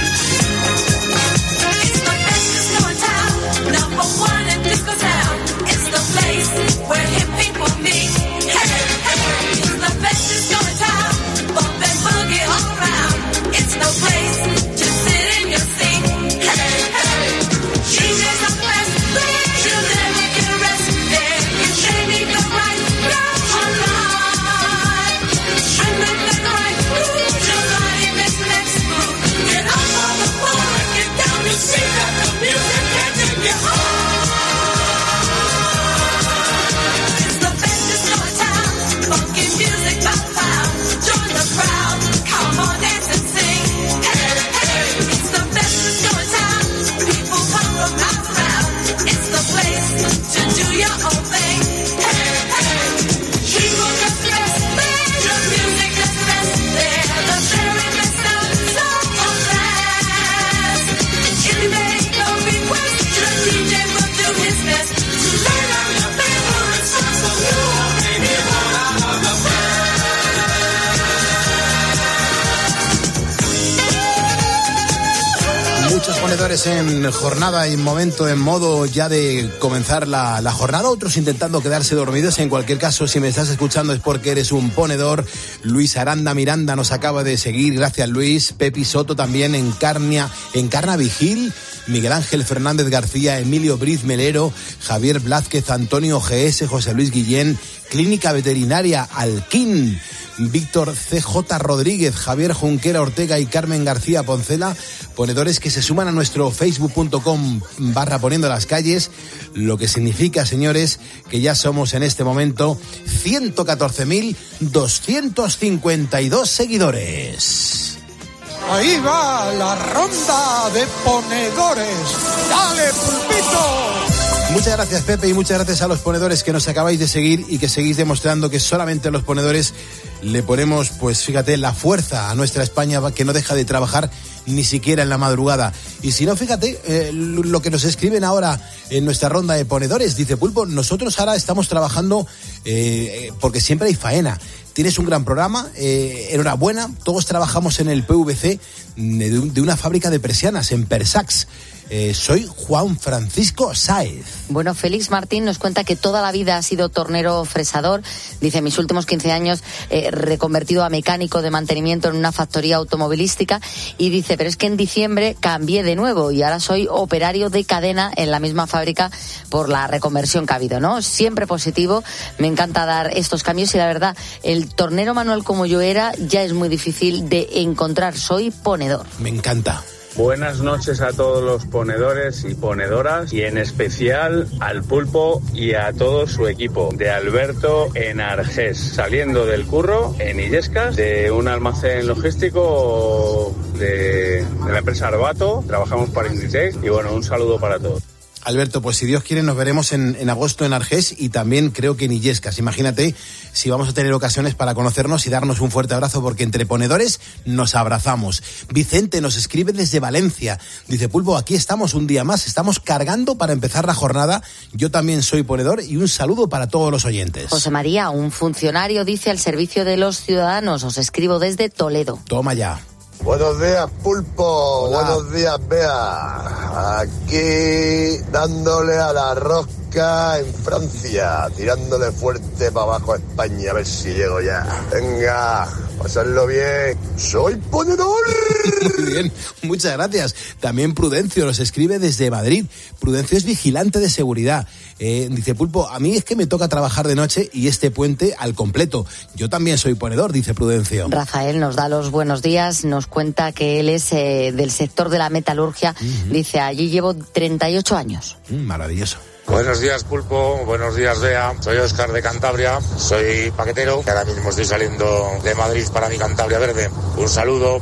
Muchos ponedores en jornada, en momento, en modo ya de comenzar la jornada, otros intentando quedarse dormidos. En cualquier caso, si me estás escuchando es porque eres un ponedor. Luis Aranda Miranda nos acaba de seguir, gracias Luis. Pepi Soto también, Encarna Vigil, Miguel Ángel Fernández García, Emilio Briz Melero, Javier Blázquez, Antonio GS, José Luis Guillén, Clínica Veterinaria Alquín, Víctor CJ Rodríguez, Javier Junquera Ortega y Carmen García Poncela, ponedores que se suman a nuestro facebook.com/poniendo las calles, lo que significa, señores, que ya somos en este momento 114.252 seguidores. Ahí va la ronda de ponedores. ¡Dale, pulpito! Muchas gracias, Pepe, y muchas gracias a los ponedores que nos acabáis de seguir y que seguís demostrando que solamente los ponedores le ponemos, pues fíjate, la fuerza a nuestra España, que no deja de trabajar ni siquiera en la madrugada. Y si no, fíjate, lo que nos escriben ahora en nuestra ronda de ponedores. Dice Pulpo, nosotros ahora estamos trabajando porque siempre hay faena. Tienes un gran programa, enhorabuena. Todos trabajamos en el PVC de una fábrica de persianas, en Persax. Soy Juan Francisco Sáez. Bueno, Félix Martín nos cuenta que toda la vida ha sido tornero fresador. Dice, mis últimos 15 años reconvertido a mecánico de mantenimiento en una factoría automovilística. Y dice, pero es que en diciembre cambié de nuevo y ahora soy operario de cadena en la misma fábrica por la reconversión que ha habido, ¿no? Siempre positivo, me encanta dar estos cambios y la verdad, el tornero manual como yo era ya es muy difícil de encontrar. Soy ponedor. Me encanta. Buenas noches a todos los ponedores y ponedoras y en especial al Pulpo y a todo su equipo. De Alberto en Argés, saliendo del curro en Illescas, de un almacén logístico de la empresa Arbato. Trabajamos para Inditex y bueno, un saludo para todos. Alberto, pues si Dios quiere nos veremos en agosto en Argés y también creo que en Illescas. Imagínate si vamos a tener ocasiones para conocernos y darnos un fuerte abrazo, porque entre ponedores nos abrazamos. Vicente nos escribe desde Valencia. Dice, Pulpo, aquí estamos un día más, estamos cargando para empezar la jornada. Yo también soy ponedor y un saludo para todos los oyentes. José María, un funcionario, dice, al servicio de los ciudadanos. Os escribo desde Toledo. Toma ya. Buenos días, Pulpo. Hola. Buenos días, Bea. Aquí dándole a la rosca en Francia, tirándole fuerte para abajo a España, a ver si llego ya. Venga, pasadlo bien. ¡Soy ponedor! Muy bien, muchas gracias. También Prudencio nos escribe desde Madrid. Prudencio es vigilante de seguridad. Dice, Pulpo, a mí es que me toca trabajar de noche y este puente al completo. Yo también soy ponedor, dice Prudencio. Rafael nos da los buenos días, nos cuenta que él es del sector de la metalurgia. Dice, allí llevo 38 años. Maravilloso. Buenos días, Pulpo. Buenos días, Bea. Soy Óscar de Cantabria. Soy paquetero. Ahora mismo estoy saliendo de Madrid para mi Cantabria Verde. Un saludo.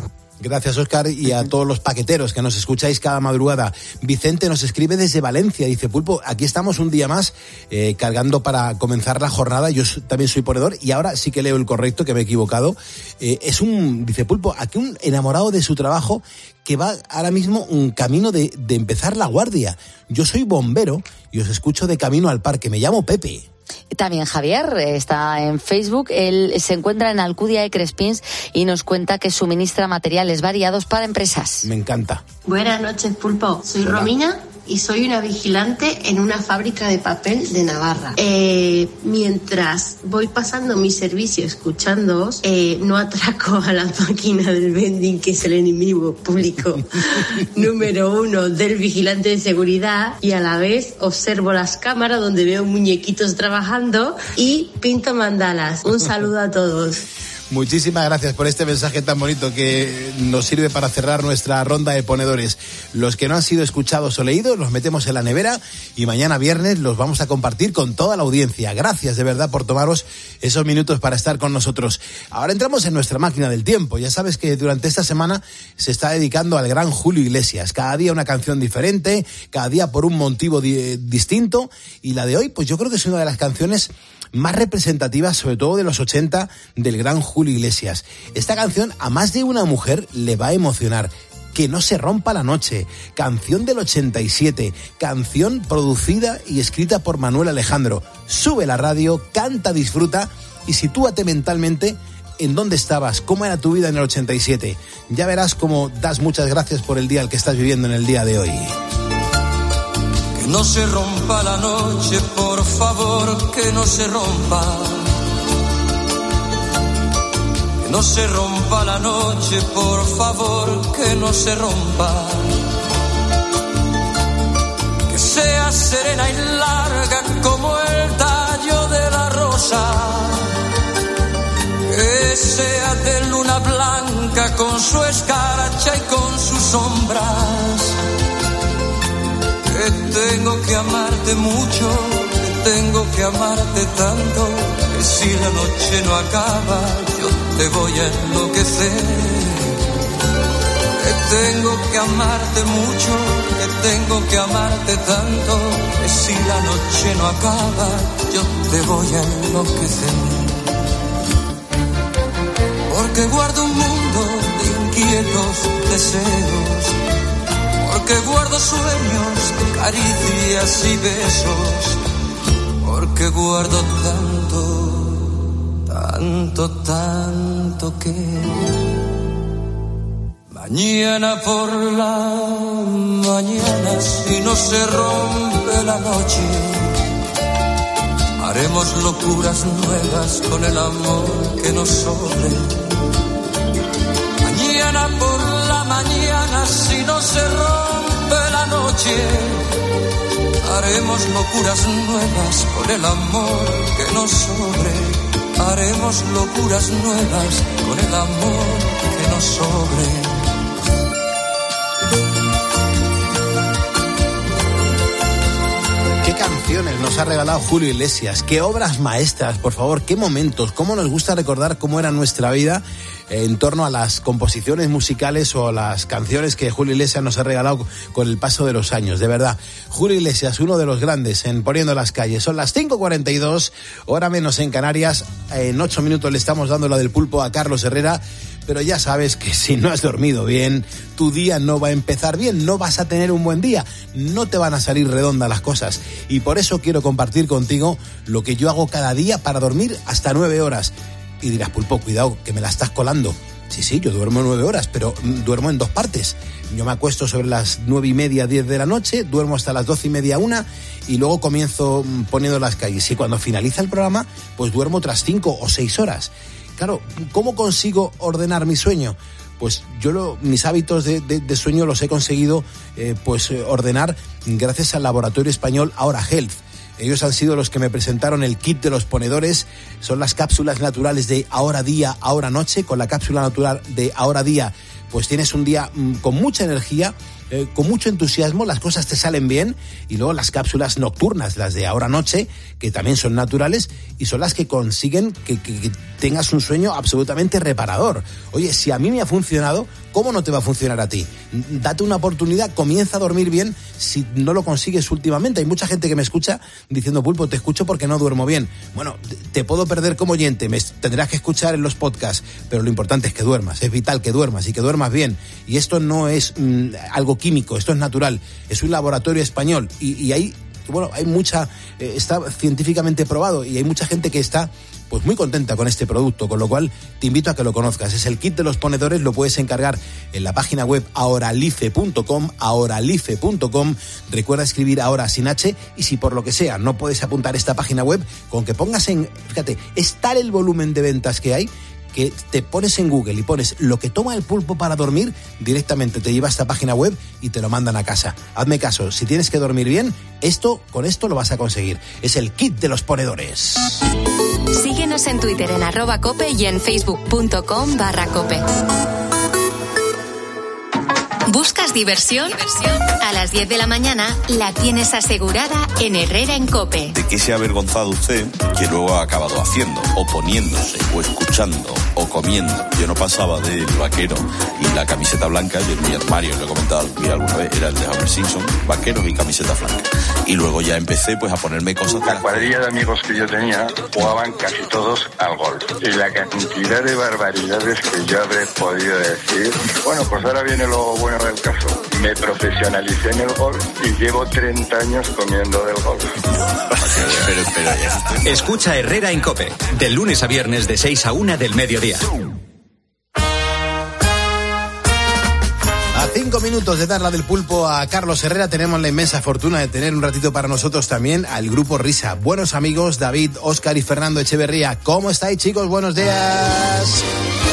Gracias, Óscar, y a todos los paqueteros que nos escucháis cada madrugada. Vicente nos escribe desde Valencia, dice: Pulpo, aquí estamos un día más cargando para comenzar la jornada. Yo también soy ponedor y ahora sí que leo el correcto, que me he equivocado. Dice Pulpo, aquí un enamorado de su trabajo que va ahora mismo un camino de empezar la guardia. Yo soy bombero y os escucho de camino al parque. Me llamo Pepe. También Javier está en Facebook. Él se encuentra en Alcudia de Crespins y nos cuenta que suministra materiales variados para empresas. Me encanta. Buenas noches, Pulpo. Soy Romina y soy una vigilante en una fábrica de papel de Navarra. Mientras voy pasando mi servicio escuchándoos, no atraco a la máquina del vending, que es el enemigo público número 1 del vigilante de seguridad, y a la vez observo las cámaras donde veo muñequitos trabajando y pinto mandalas. Un saludo a todos. Muchísimas gracias por este mensaje tan bonito que nos sirve para cerrar nuestra ronda de ponedores. Los que no han sido escuchados o leídos los metemos en la nevera y mañana viernes los vamos a compartir con toda la audiencia. Gracias de verdad por tomaros esos minutos para estar con nosotros. Ahora entramos en nuestra máquina del tiempo. Ya sabes que durante esta semana se está dedicando al gran Julio Iglesias. Cada día una canción diferente, cada día por un motivo distinto, y la de hoy pues yo creo que es una de las canciones más representativas, sobre todo de los 80, del gran Julio Iglesias. Esta canción a más de una mujer le va a emocionar. Que no se rompa la noche, canción del 87, canción producida y escrita por Manuel Alejandro. Sube la radio, canta, disfruta y sitúate mentalmente en dónde estabas, cómo era tu vida en el 87. Ya verás cómo das muchas gracias por el día al que estás viviendo en el día de hoy. Que no se rompa la noche, por favor, que no se rompa. Que no se rompa la noche, por favor, que no se rompa. Que sea serena y larga como el tallo de la rosa. Que sea de luna blanca con su escarcha y con sus sombras. Que tengo que amarte mucho, que tengo que amarte tanto, que si la noche no acaba, yo te voy a enloquecer. Que tengo que amarte mucho, que tengo que amarte tanto, que si la noche no acaba, yo te voy a enloquecer. Porque guardo un mundo de inquietos deseos, porque guardo sueños, caricias y besos, porque guardo tanto, tanto, tanto que mañana por la mañana, si no se rompe la noche, haremos locuras nuevas con el amor que nos sobre. Mañana por la mañana, si no se rompe la noche, haremos locuras nuevas con el amor que nos sobre. Haremos locuras nuevas con el amor que nos sobre. ¿Qué canciones nos ha regalado Julio Iglesias? ¿Qué obras maestras, por favor? ¿Qué momentos? ¿Cómo nos gusta recordar cómo era nuestra vida en torno a las composiciones musicales o a las canciones que Julio Iglesias nos ha regalado con el paso de los años? De verdad, Julio Iglesias, uno de los grandes en Poniendo las Calles. Son las 5:42, hora menos en Canarias. En 8 minutos le estamos dando la del pulpo a Carlos Herrera. Pero ya sabes que si no has dormido bien, tu día no va a empezar bien, no vas a tener un buen día, no te van a salir redondas las cosas. Y por eso quiero compartir contigo lo que yo hago cada día para dormir hasta 9 horas. Y dirás, pulpo, cuidado, que me la estás colando. Sí, yo duermo 9 horas, pero duermo en 2 partes. Yo me acuesto sobre las 9:30, 10 de la noche, duermo hasta las 12:30, 1, y luego comienzo Poniendo las Calles. Y cuando finaliza el programa, pues duermo otras 5 o 6 horas. Claro, ¿cómo consigo ordenar mi sueño? Pues yo mis hábitos de sueño los he conseguido ordenar gracias al laboratorio español Ahora Health. Ellos han sido los que me presentaron el kit de los ponedores. Son las cápsulas naturales de Ahora Día, Ahora Noche. Con la cápsula natural de Ahora Día, pues tienes un día con mucha energía con mucho entusiasmo, las cosas te salen bien, y luego las cápsulas nocturnas, las de ahora noche, que también son naturales y son las que consiguen que tengas un sueño absolutamente reparador. Oye, si a mí me ha funcionado, ¿cómo no te va a funcionar a ti? Date una oportunidad, comienza a dormir bien si no lo consigues últimamente. Hay mucha gente que me escucha diciendo, Pulpo, te escucho porque no duermo bien. Bueno, te puedo perder como oyente, me tendrás que escuchar en los podcasts, pero lo importante es que duermas, es vital que duermas y que duermas bien. Y esto no es algo químico, esto es natural, es un laboratorio español y hay mucha, está científicamente probado y hay mucha gente que está pues muy contenta con este producto, con lo cual te invito a que lo conozcas. Es el kit de los ponedores, lo puedes encargar en la página web ahoralife.com. Recuerda escribir ahora sin H, y si por lo que sea no puedes apuntar esta página web, con que pongas fíjate, es tal el volumen de ventas que hay, que te pones en Google y pones lo que toma el pulpo para dormir, directamente te lleva a esta página web y te lo mandan a casa. Hazme caso, si tienes que dormir bien, con esto lo vas a conseguir. Es el kit de los ponedores. Síguenos en Twitter en @cope y en facebook.com/cope. ¿Buscas diversión? A las 10 de la mañana la tienes asegurada en Herrera en Cope. ¿De qué se ha avergonzado usted que luego ha acabado haciendo, o poniéndose, o escuchando, o comiendo? Yo no pasaba del vaquero y la camiseta blanca, y en mi armario, lo he comentado alguna vez, era el de Homer Simpson, vaquero y camiseta blanca. Y luego ya empecé pues a ponerme cosas. La cuadrilla de amigos que yo tenía jugaban casi todos al golf. Y la cantidad de barbaridades que yo habré podido decir. Bueno, pues ahora viene lo bueno del caso. Me profesionalicé en el golf y llevo 30 años comiendo del golf. Escucha Herrera en Cope, de lunes a viernes de 6 a 1 del mediodía. A 5 minutos de dar la del pulpo a Carlos Herrera, tenemos la inmensa fortuna de tener un ratito para nosotros también al Grupo Risa. Buenos amigos, David, Óscar y Fernando Echeverría. ¿Cómo estáis, chicos? Buenos días.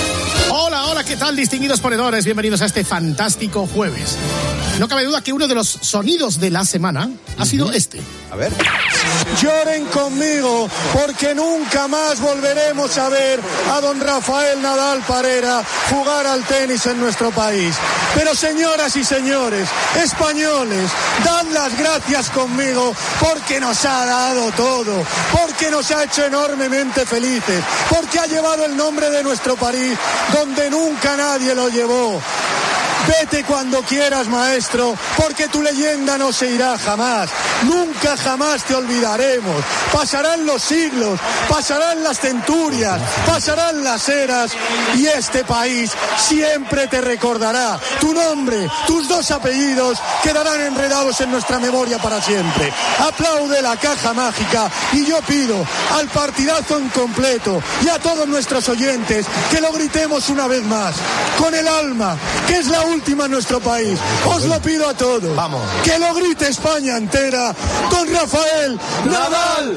Hola, ¿qué tal, distinguidos ponedores? Bienvenidos a este fantástico jueves. No cabe duda que uno de los sonidos de la semana ha sido este. A ver. Lloren conmigo, porque nunca más volveremos a ver a don Rafael Nadal Parera jugar al tenis en nuestro país. Pero señoras y señores, españoles, dad las gracias conmigo, porque nos ha dado todo, porque nos ha hecho enormemente felices, porque ha llevado el nombre de nuestro país donde nunca nadie lo llevó. Vete cuando quieras, maestro, porque tu leyenda no se irá jamás. Nunca jamás te olvidaremos. Pasarán los siglos, pasarán las centurias, pasarán las eras, y este país siempre te recordará. Tu nombre, tus dos apellidos quedarán enredados en nuestra memoria para siempre. Aplaude la caja mágica, y yo pido al partidazo en completo y a todos nuestros oyentes que lo gritemos una vez más, con el alma, que es la última en nuestro país. Os lo pido a todos. Vamos. Que lo grite España entera. Don Rafael Nadal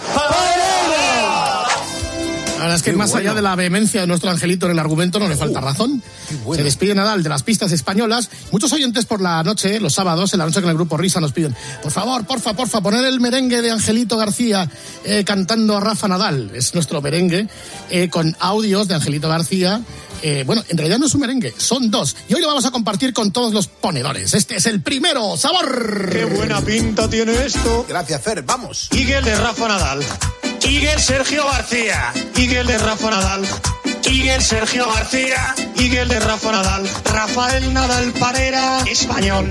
Parera. La verdad es que más allá de la vehemencia de nuestro angelito en el argumento, no le falta razón. Bueno. Se despide Nadal de las pistas españolas. Muchos oyentes por la noche, los sábados, en la noche con el Grupo Risa, nos piden, por favor, porfa, poner el merengue de Angelito García cantando a Rafa Nadal. Es nuestro merengue con audios de Angelito García. Bueno, en realidad no es un merengue, son dos. Y hoy lo vamos a compartir con todos los ponedores. Este es el primero, ¡sabor! ¡Qué buena pinta tiene esto! Gracias, Fer, vamos. Higuel de Rafa Nadal. Higuel Sergio García. Higuel de Rafa Nadal. Higuel Sergio García. Higuel de Rafa Nadal. Rafael Nadal Parera. Español.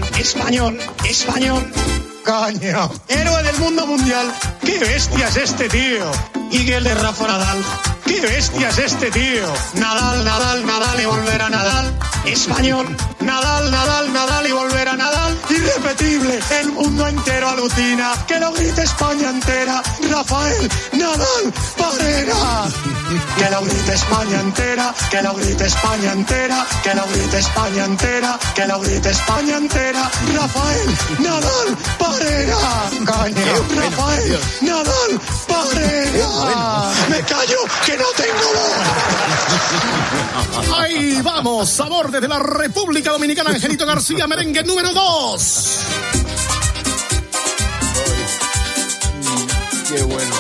Caño. Héroe del mundo mundial. ¡Qué bestia es este tío! Higuel de Rafa Nadal. ¡Qué bestia es este tío! Nadal y volver a Nadal. Español. Nadal y volver a Nadal. Irrepetible. El mundo entero alucina. Que lo grite España entera. Rafael Nadal Parera. Que lo grite España entera. Que lo grite España entera. Que lo grite España entera. Que lo grite España entera. Rafael Nadal Parera. Caño. Rafael Nadal Parera. Me callo, que no tengo voz. Ahí vamos, sabor desde la República Dominicana, Angelito García, merengue número 2. Qué bueno.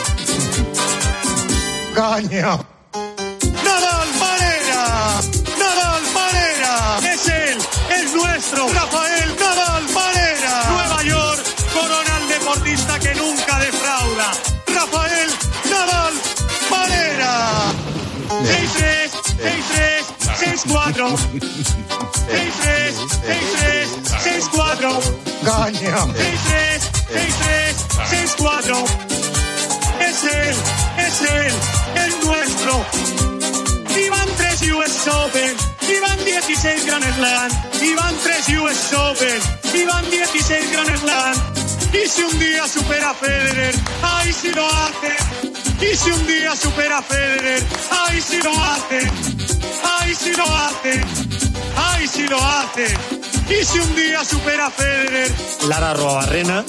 Caño. Nadal Parera. Es él, es nuestro. Rafael Nadal Parera. 6-4. 6-3, 6-3, 6-4. Coño. 6-3, 6-3, 6-4. Es él, el nuestro. Iban 3 US Open, iban 16 Grand Slam, iban 3 US Open, iban 16 Grand Slam. Y si un día supera a Federer, ay si lo hace. Y si un día supera a Federer, ay si lo hace. Ay si lo hace, ay si lo hace. Y si un día supera a Federer. Lara Arruabarrena.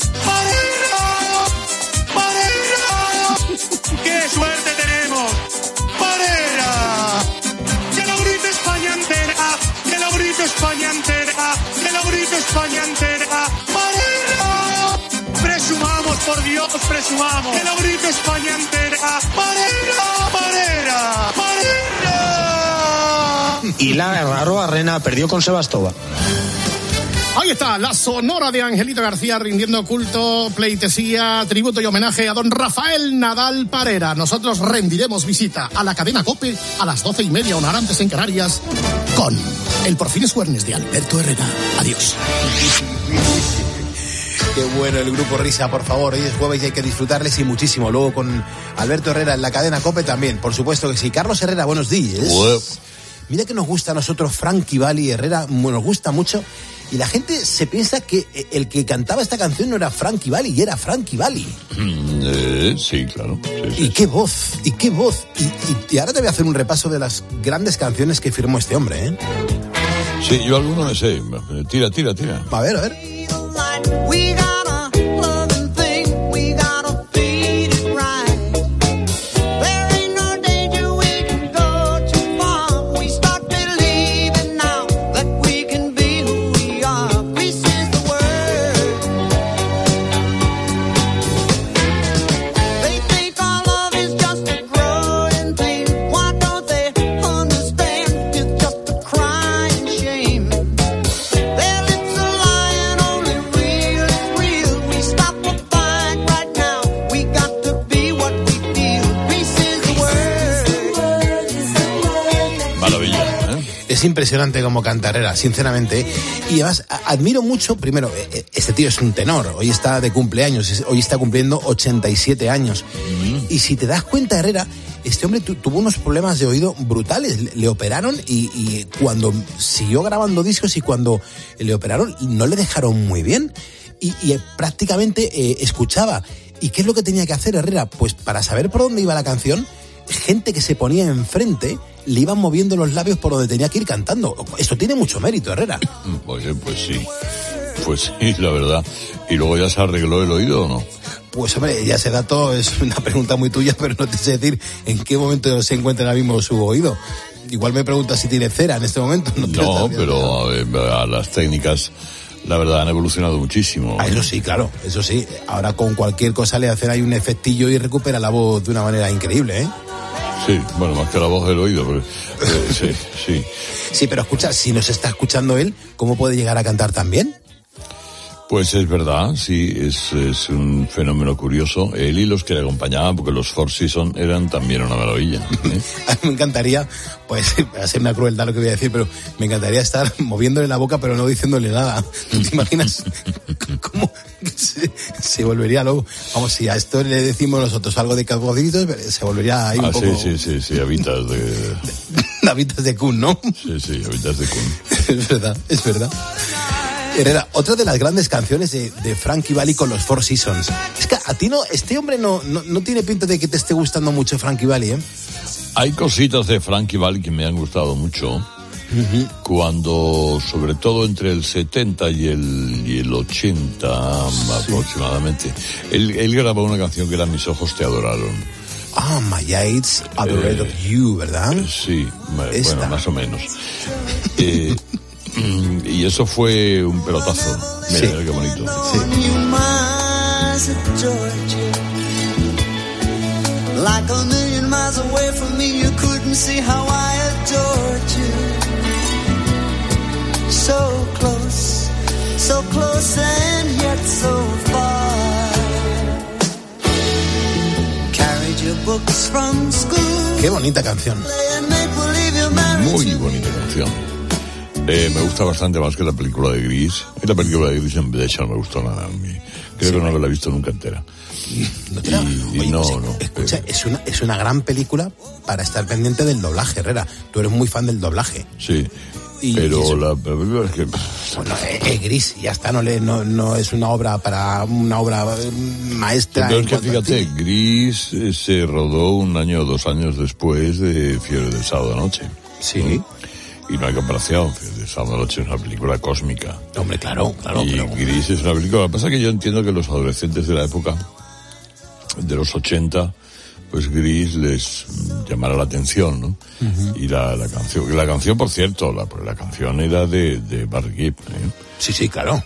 ¡Qué suerte tenemos! ¡Parera! ¡Que lo grite España entera! ¡Que lo grite España entera! ¡Que lo grite España entera! ¡Parera! Presumamos, por Dios, presumamos. ¡Que lo grite España entera! ¡Parera! ¡Parera! ¡Parera! Y Lara Arruabarrena perdió con Sebastova. Ahí está, la sonora de Angelito García rindiendo culto, pleitesía, tributo y homenaje a don Rafael Nadal Parera. Nosotros rendiremos visita a la cadena COPE a las 12:30, una hora antes en Canarias, con el Por fin es Jueves de Alberto Herrera. Adiós. Qué bueno el grupo Risa, por favor. Hoy es jueves y hay que disfrutarles y muchísimo. Luego con Alberto Herrera en la cadena COPE también, por supuesto que sí. Carlos Herrera, buenos días. Mira que nos gusta a nosotros Frankie Valli Herrera, nos gusta mucho. Y la gente se piensa que el que cantaba esta canción no era Frankie Valli, y era Frankie Valli. Sí, claro. Sí, qué voz, y qué voz. Y ahora te voy a hacer un repaso de las grandes canciones que firmó este hombre, ¿eh? Sí, yo alguno me sé. Tira. A ver. Es impresionante como canta Herrera, sinceramente. Y además, admiro mucho, primero, este tío es un tenor, hoy está de cumpleaños, hoy está cumpliendo 87 años. Y si te das cuenta, Herrera, este hombre tuvo unos problemas de oído brutales, le operaron y cuando siguió grabando discos y cuando le operaron no le dejaron muy bien y prácticamente escuchaba. ¿Y qué es lo que tenía que hacer Herrera? Pues para saber por dónde iba la canción, gente que se ponía enfrente le iban moviendo los labios por donde tenía que ir cantando. Esto tiene mucho mérito, Herrera. Oye, pues sí, la verdad. ¿Y luego ya se arregló el oído o no? Pues hombre, ya ese dato es una pregunta muy tuya, pero no te sé decir en qué momento se encuentra ahora mismo su oído. Igual me preguntas si tiene cera en este momento. No, pero a las técnicas, la verdad, han evolucionado muchísimo. Eso sí, claro, eso sí. Ahora con cualquier cosa le hacen ahí un efectillo y recupera la voz de una manera increíble, ¿eh? Sí, bueno, más que la voz del oído, pero, sí. Sí, pero escucha, si nos está escuchando él, ¿cómo puede llegar a cantar tan bien? Pues es verdad, sí, es un fenómeno curioso. Él y los que le acompañaban, porque los Four Seasons eran también una maravilla. A mí me encantaría, pues va a ser una crueldad lo que voy a decir, pero me encantaría estar moviéndole la boca pero no diciéndole nada. ¿Te imaginas cómo se volvería loco? Vamos, si a esto le decimos nosotros algo de cabocitos, se volvería ahí un poco... Sí, habitas de... Habitas de Kun, ¿no? Sí, habitas de Kun. Es verdad. Herrera, otra de las grandes canciones de Frankie Valli con los Four Seasons. Es que a ti este hombre no tiene pinta de que te esté gustando mucho Frankie Valli, ¿eh? Hay cositas de Frankie Valli que me han gustado mucho. Cuando, sobre todo entre el 70 y el 80 aproximadamente, él grabó una canción que era Mis ojos te adoraron. My eyes adored of you, ¿verdad? Sí, bueno, más o menos. Y eso fue un pelotazo. Mira, qué bonito. Sí. Like a million miles away from me, you couldn't see how I adored you. So close and yet so far. Carried your books from school. Qué bonita canción. Muy bonita canción. Me gusta bastante más que la película de Gris. Y la película de Gris en vez de ella no me gustó nada a mí. Creo que no la he visto nunca entera. Escucha, es una gran película para estar pendiente del doblaje, Herrera. Tú eres muy fan del doblaje. Sí. Pero la película es que... Bueno, es Gris, ya está, no es una obra maestra. Pero es que fíjate, Gris se rodó 1 año o 2 años después de Fiebre del Sábado Noche. Sí. ¿No? Y no hay comparación. Fiebre del Sábado Noche es una película cósmica. Hombre, claro. Y Gris es una película... Lo que pasa es que yo entiendo que los adolescentes de la época, de los 80... pues Gris les llamara la atención, ¿no? Uh-huh. Y la canción, por cierto, la canción era de Barry Gibb, ¿eh? Sí, claro.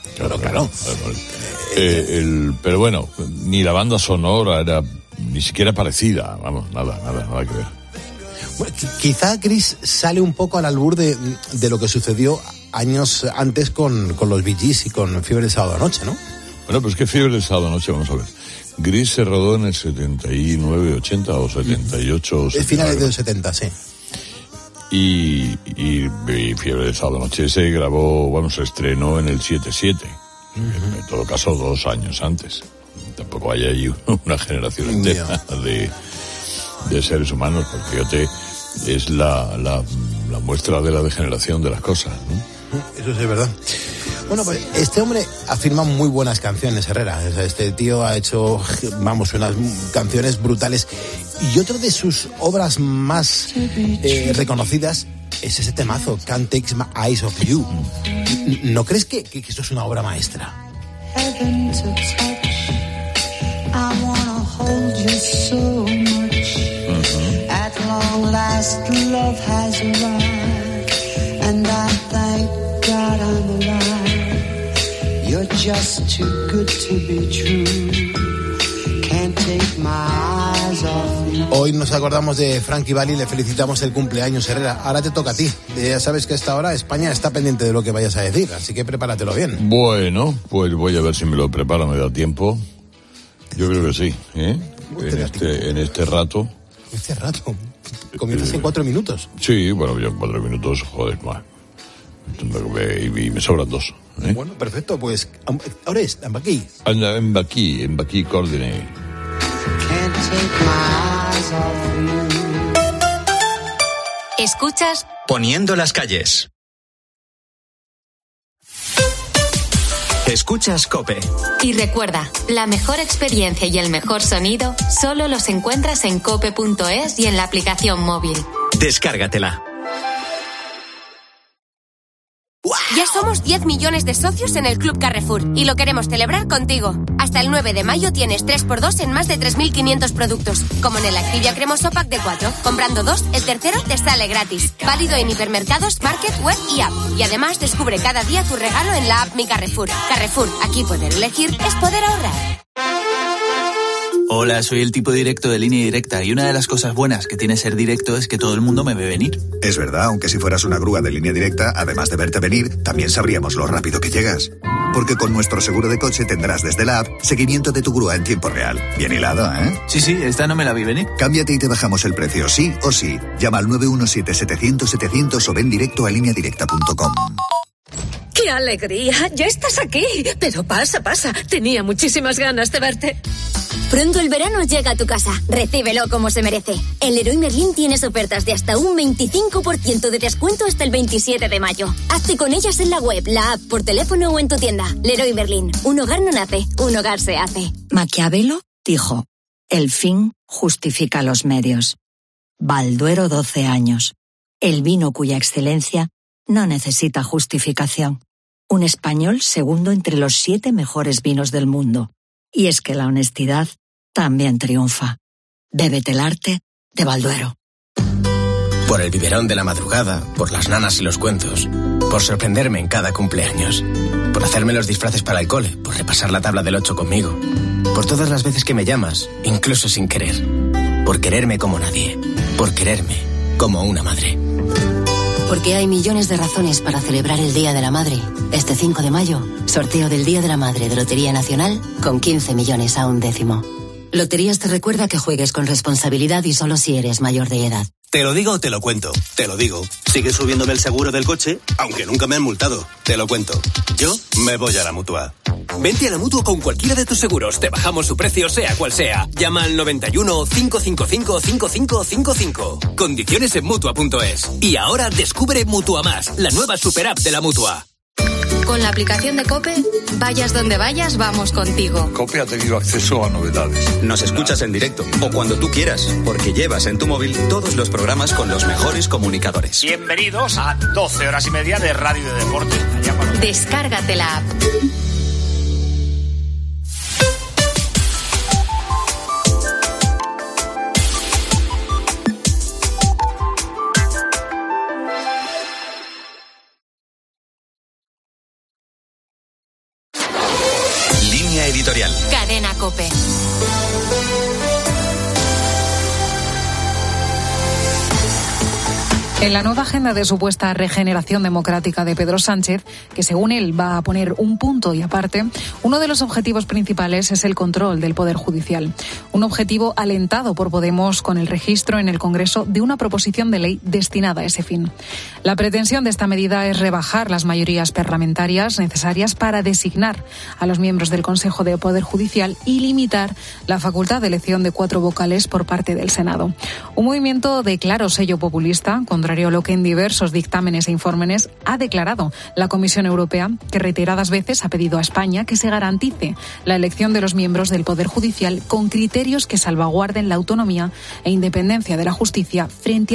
Pero bueno, ni la banda sonora era ni siquiera parecida, vamos, nada que ver. Bueno, quizá Gris sale un poco al albur de lo que sucedió años antes con los Bee Gees y con Fiebre del Sábado Noche, ¿no? Bueno, pues que Fiebre del Sábado Noche, vamos a ver. Gris se rodó en el 79, 80 o 78. Es finales de los 70, sí. Y Fiebre del Sábado Noche se grabó, se estrenó en el 77. Uh-huh. En todo caso, 2 años antes. Tampoco hay ahí una generación entera de seres humanos, porque fíjate, es la muestra de la degeneración de las cosas, ¿no? Eso sí es verdad. Bueno, pues este hombre afirma muy buenas canciones, Herrera. Este tío ha hecho, unas canciones brutales. Y otra de sus obras más reconocidas es ese temazo, Can't Take My Eyes Off You. ¿No crees que esto es una obra maestra? I wanna hold you so much. At long last, love has arrived, and I thank God I'm alive. You're just too good to be true. Can't take my eyes off you. Hoy nos acordamos de Frankie Valli, le felicitamos el cumpleaños, Herrera. Ahora te toca a ti. Ya sabes que a esta hora España está pendiente de lo que vayas a decir, así que prepáratelo bien. Bueno, pues voy a ver si me lo preparo, me da tiempo. Yo creo que sí, ¿eh? En este rato. ¿Este rato? ¿Comienzas en 4 minutos? Sí, bueno, yo en 4 minutos, joder, más. Y me sobran 2. ¿eh? Bueno, perfecto, pues ahora es Mbaki. Mbaki Coordinate. Escuchas Poniendo las calles. Escuchas COPE. Y recuerda, la mejor experiencia y el mejor sonido solo los encuentras en cope.es y en la aplicación móvil. Descárgatela. Ya somos 10 millones de socios en el Club Carrefour y lo queremos celebrar contigo. Hasta el 9 de mayo tienes 3x2 en más de 3.500 productos, como en el Activia Cremoso Pack de 4. Comprando 2, el tercero te sale gratis. Válido en hipermercados, market, web y app. Y además descubre cada día tu regalo en la app Mi Carrefour. Carrefour, aquí poder elegir es poder ahorrar. Hola, soy el tipo directo de Línea Directa y una de las cosas buenas que tiene ser directo es que todo el mundo me ve venir. Es verdad, aunque si fueras una grúa de Línea Directa, además de verte venir, también sabríamos lo rápido que llegas. Porque con nuestro seguro de coche tendrás desde la app seguimiento de tu grúa en tiempo real. Bien hilado, ¿eh? Sí, esta no me la vi venir. Cámbiate y te bajamos el precio, sí o sí. Llama al 917-700-700 o ven directo a lineadirecta.com. ¡Qué alegría! ¡Ya estás aquí! Pero pasa. Tenía muchísimas ganas de verte. Pronto el verano llega a tu casa. Recíbelo como se merece. El Leroy Merlin tienes ofertas de hasta un 25% de descuento hasta el 27 de mayo. Hazte con ellas en la web, la app, por teléfono o en tu tienda. Leroy Merlin. Un hogar no nace, un hogar se hace. Maquiavelo dijo: el fin justifica los medios. Balduero 12 años. El vino cuya excelencia no necesita justificación. Un español segundo entre los 7 mejores vinos del mundo. Y es que la honestidad también triunfa. Bébete el arte de Balduero. Por el biberón de la madrugada, por las nanas y los cuentos, por sorprenderme en cada cumpleaños, por hacerme los disfraces para el cole, por repasar la tabla del 8 conmigo, por todas las veces que me llamas, incluso sin querer, por quererme como nadie, por quererme como una madre. Porque hay millones de razones para celebrar el Día de la Madre. Este 5 de mayo, sorteo del Día de la Madre de Lotería Nacional con 15 millones a un décimo. Loterías te recuerda que juegues con responsabilidad y solo si eres mayor de edad. Te lo digo o te lo cuento. Te lo digo. Sigue subiéndome el seguro del coche, aunque nunca me han multado. Te lo cuento. Yo me voy a la Mutua. Vente a la Mutua con cualquiera de tus seguros. Te bajamos su precio, sea cual sea. Llama al 91 555 5555. Condiciones en Mutua.es. Y ahora descubre Mutua Más, la nueva super app de la Mutua. Con la aplicación de COPE, vayas donde vayas, vamos contigo. COPE ha tenido acceso a novedades. Nos escuchas en directo o cuando tú quieras, porque llevas en tu móvil todos los programas con los mejores comunicadores. Bienvenidos a 12 horas y media de radio y de deporte. Descárgate la app. Editorial. Cadena COPE. En la nueva agenda de supuesta regeneración democrática de Pedro Sánchez, que según él va a poner un punto y aparte, uno de los objetivos principales es el control del Poder Judicial. Un objetivo alentado por Podemos con el registro en el Congreso de una proposición de ley destinada a ese fin. La pretensión de esta medida es rebajar las mayorías parlamentarias necesarias para designar a los miembros del Consejo de Poder Judicial y limitar la facultad de elección de 4 vocales por parte del Senado. Un movimiento de claro sello populista, contrario a lo que en diversos dictámenes e informes ha declarado la Comisión Europea, que reiteradas veces ha pedido a España que se garantice la elección de los miembros del Poder Judicial con criterios que salvaguarden la autonomía e independencia de la justicia frente a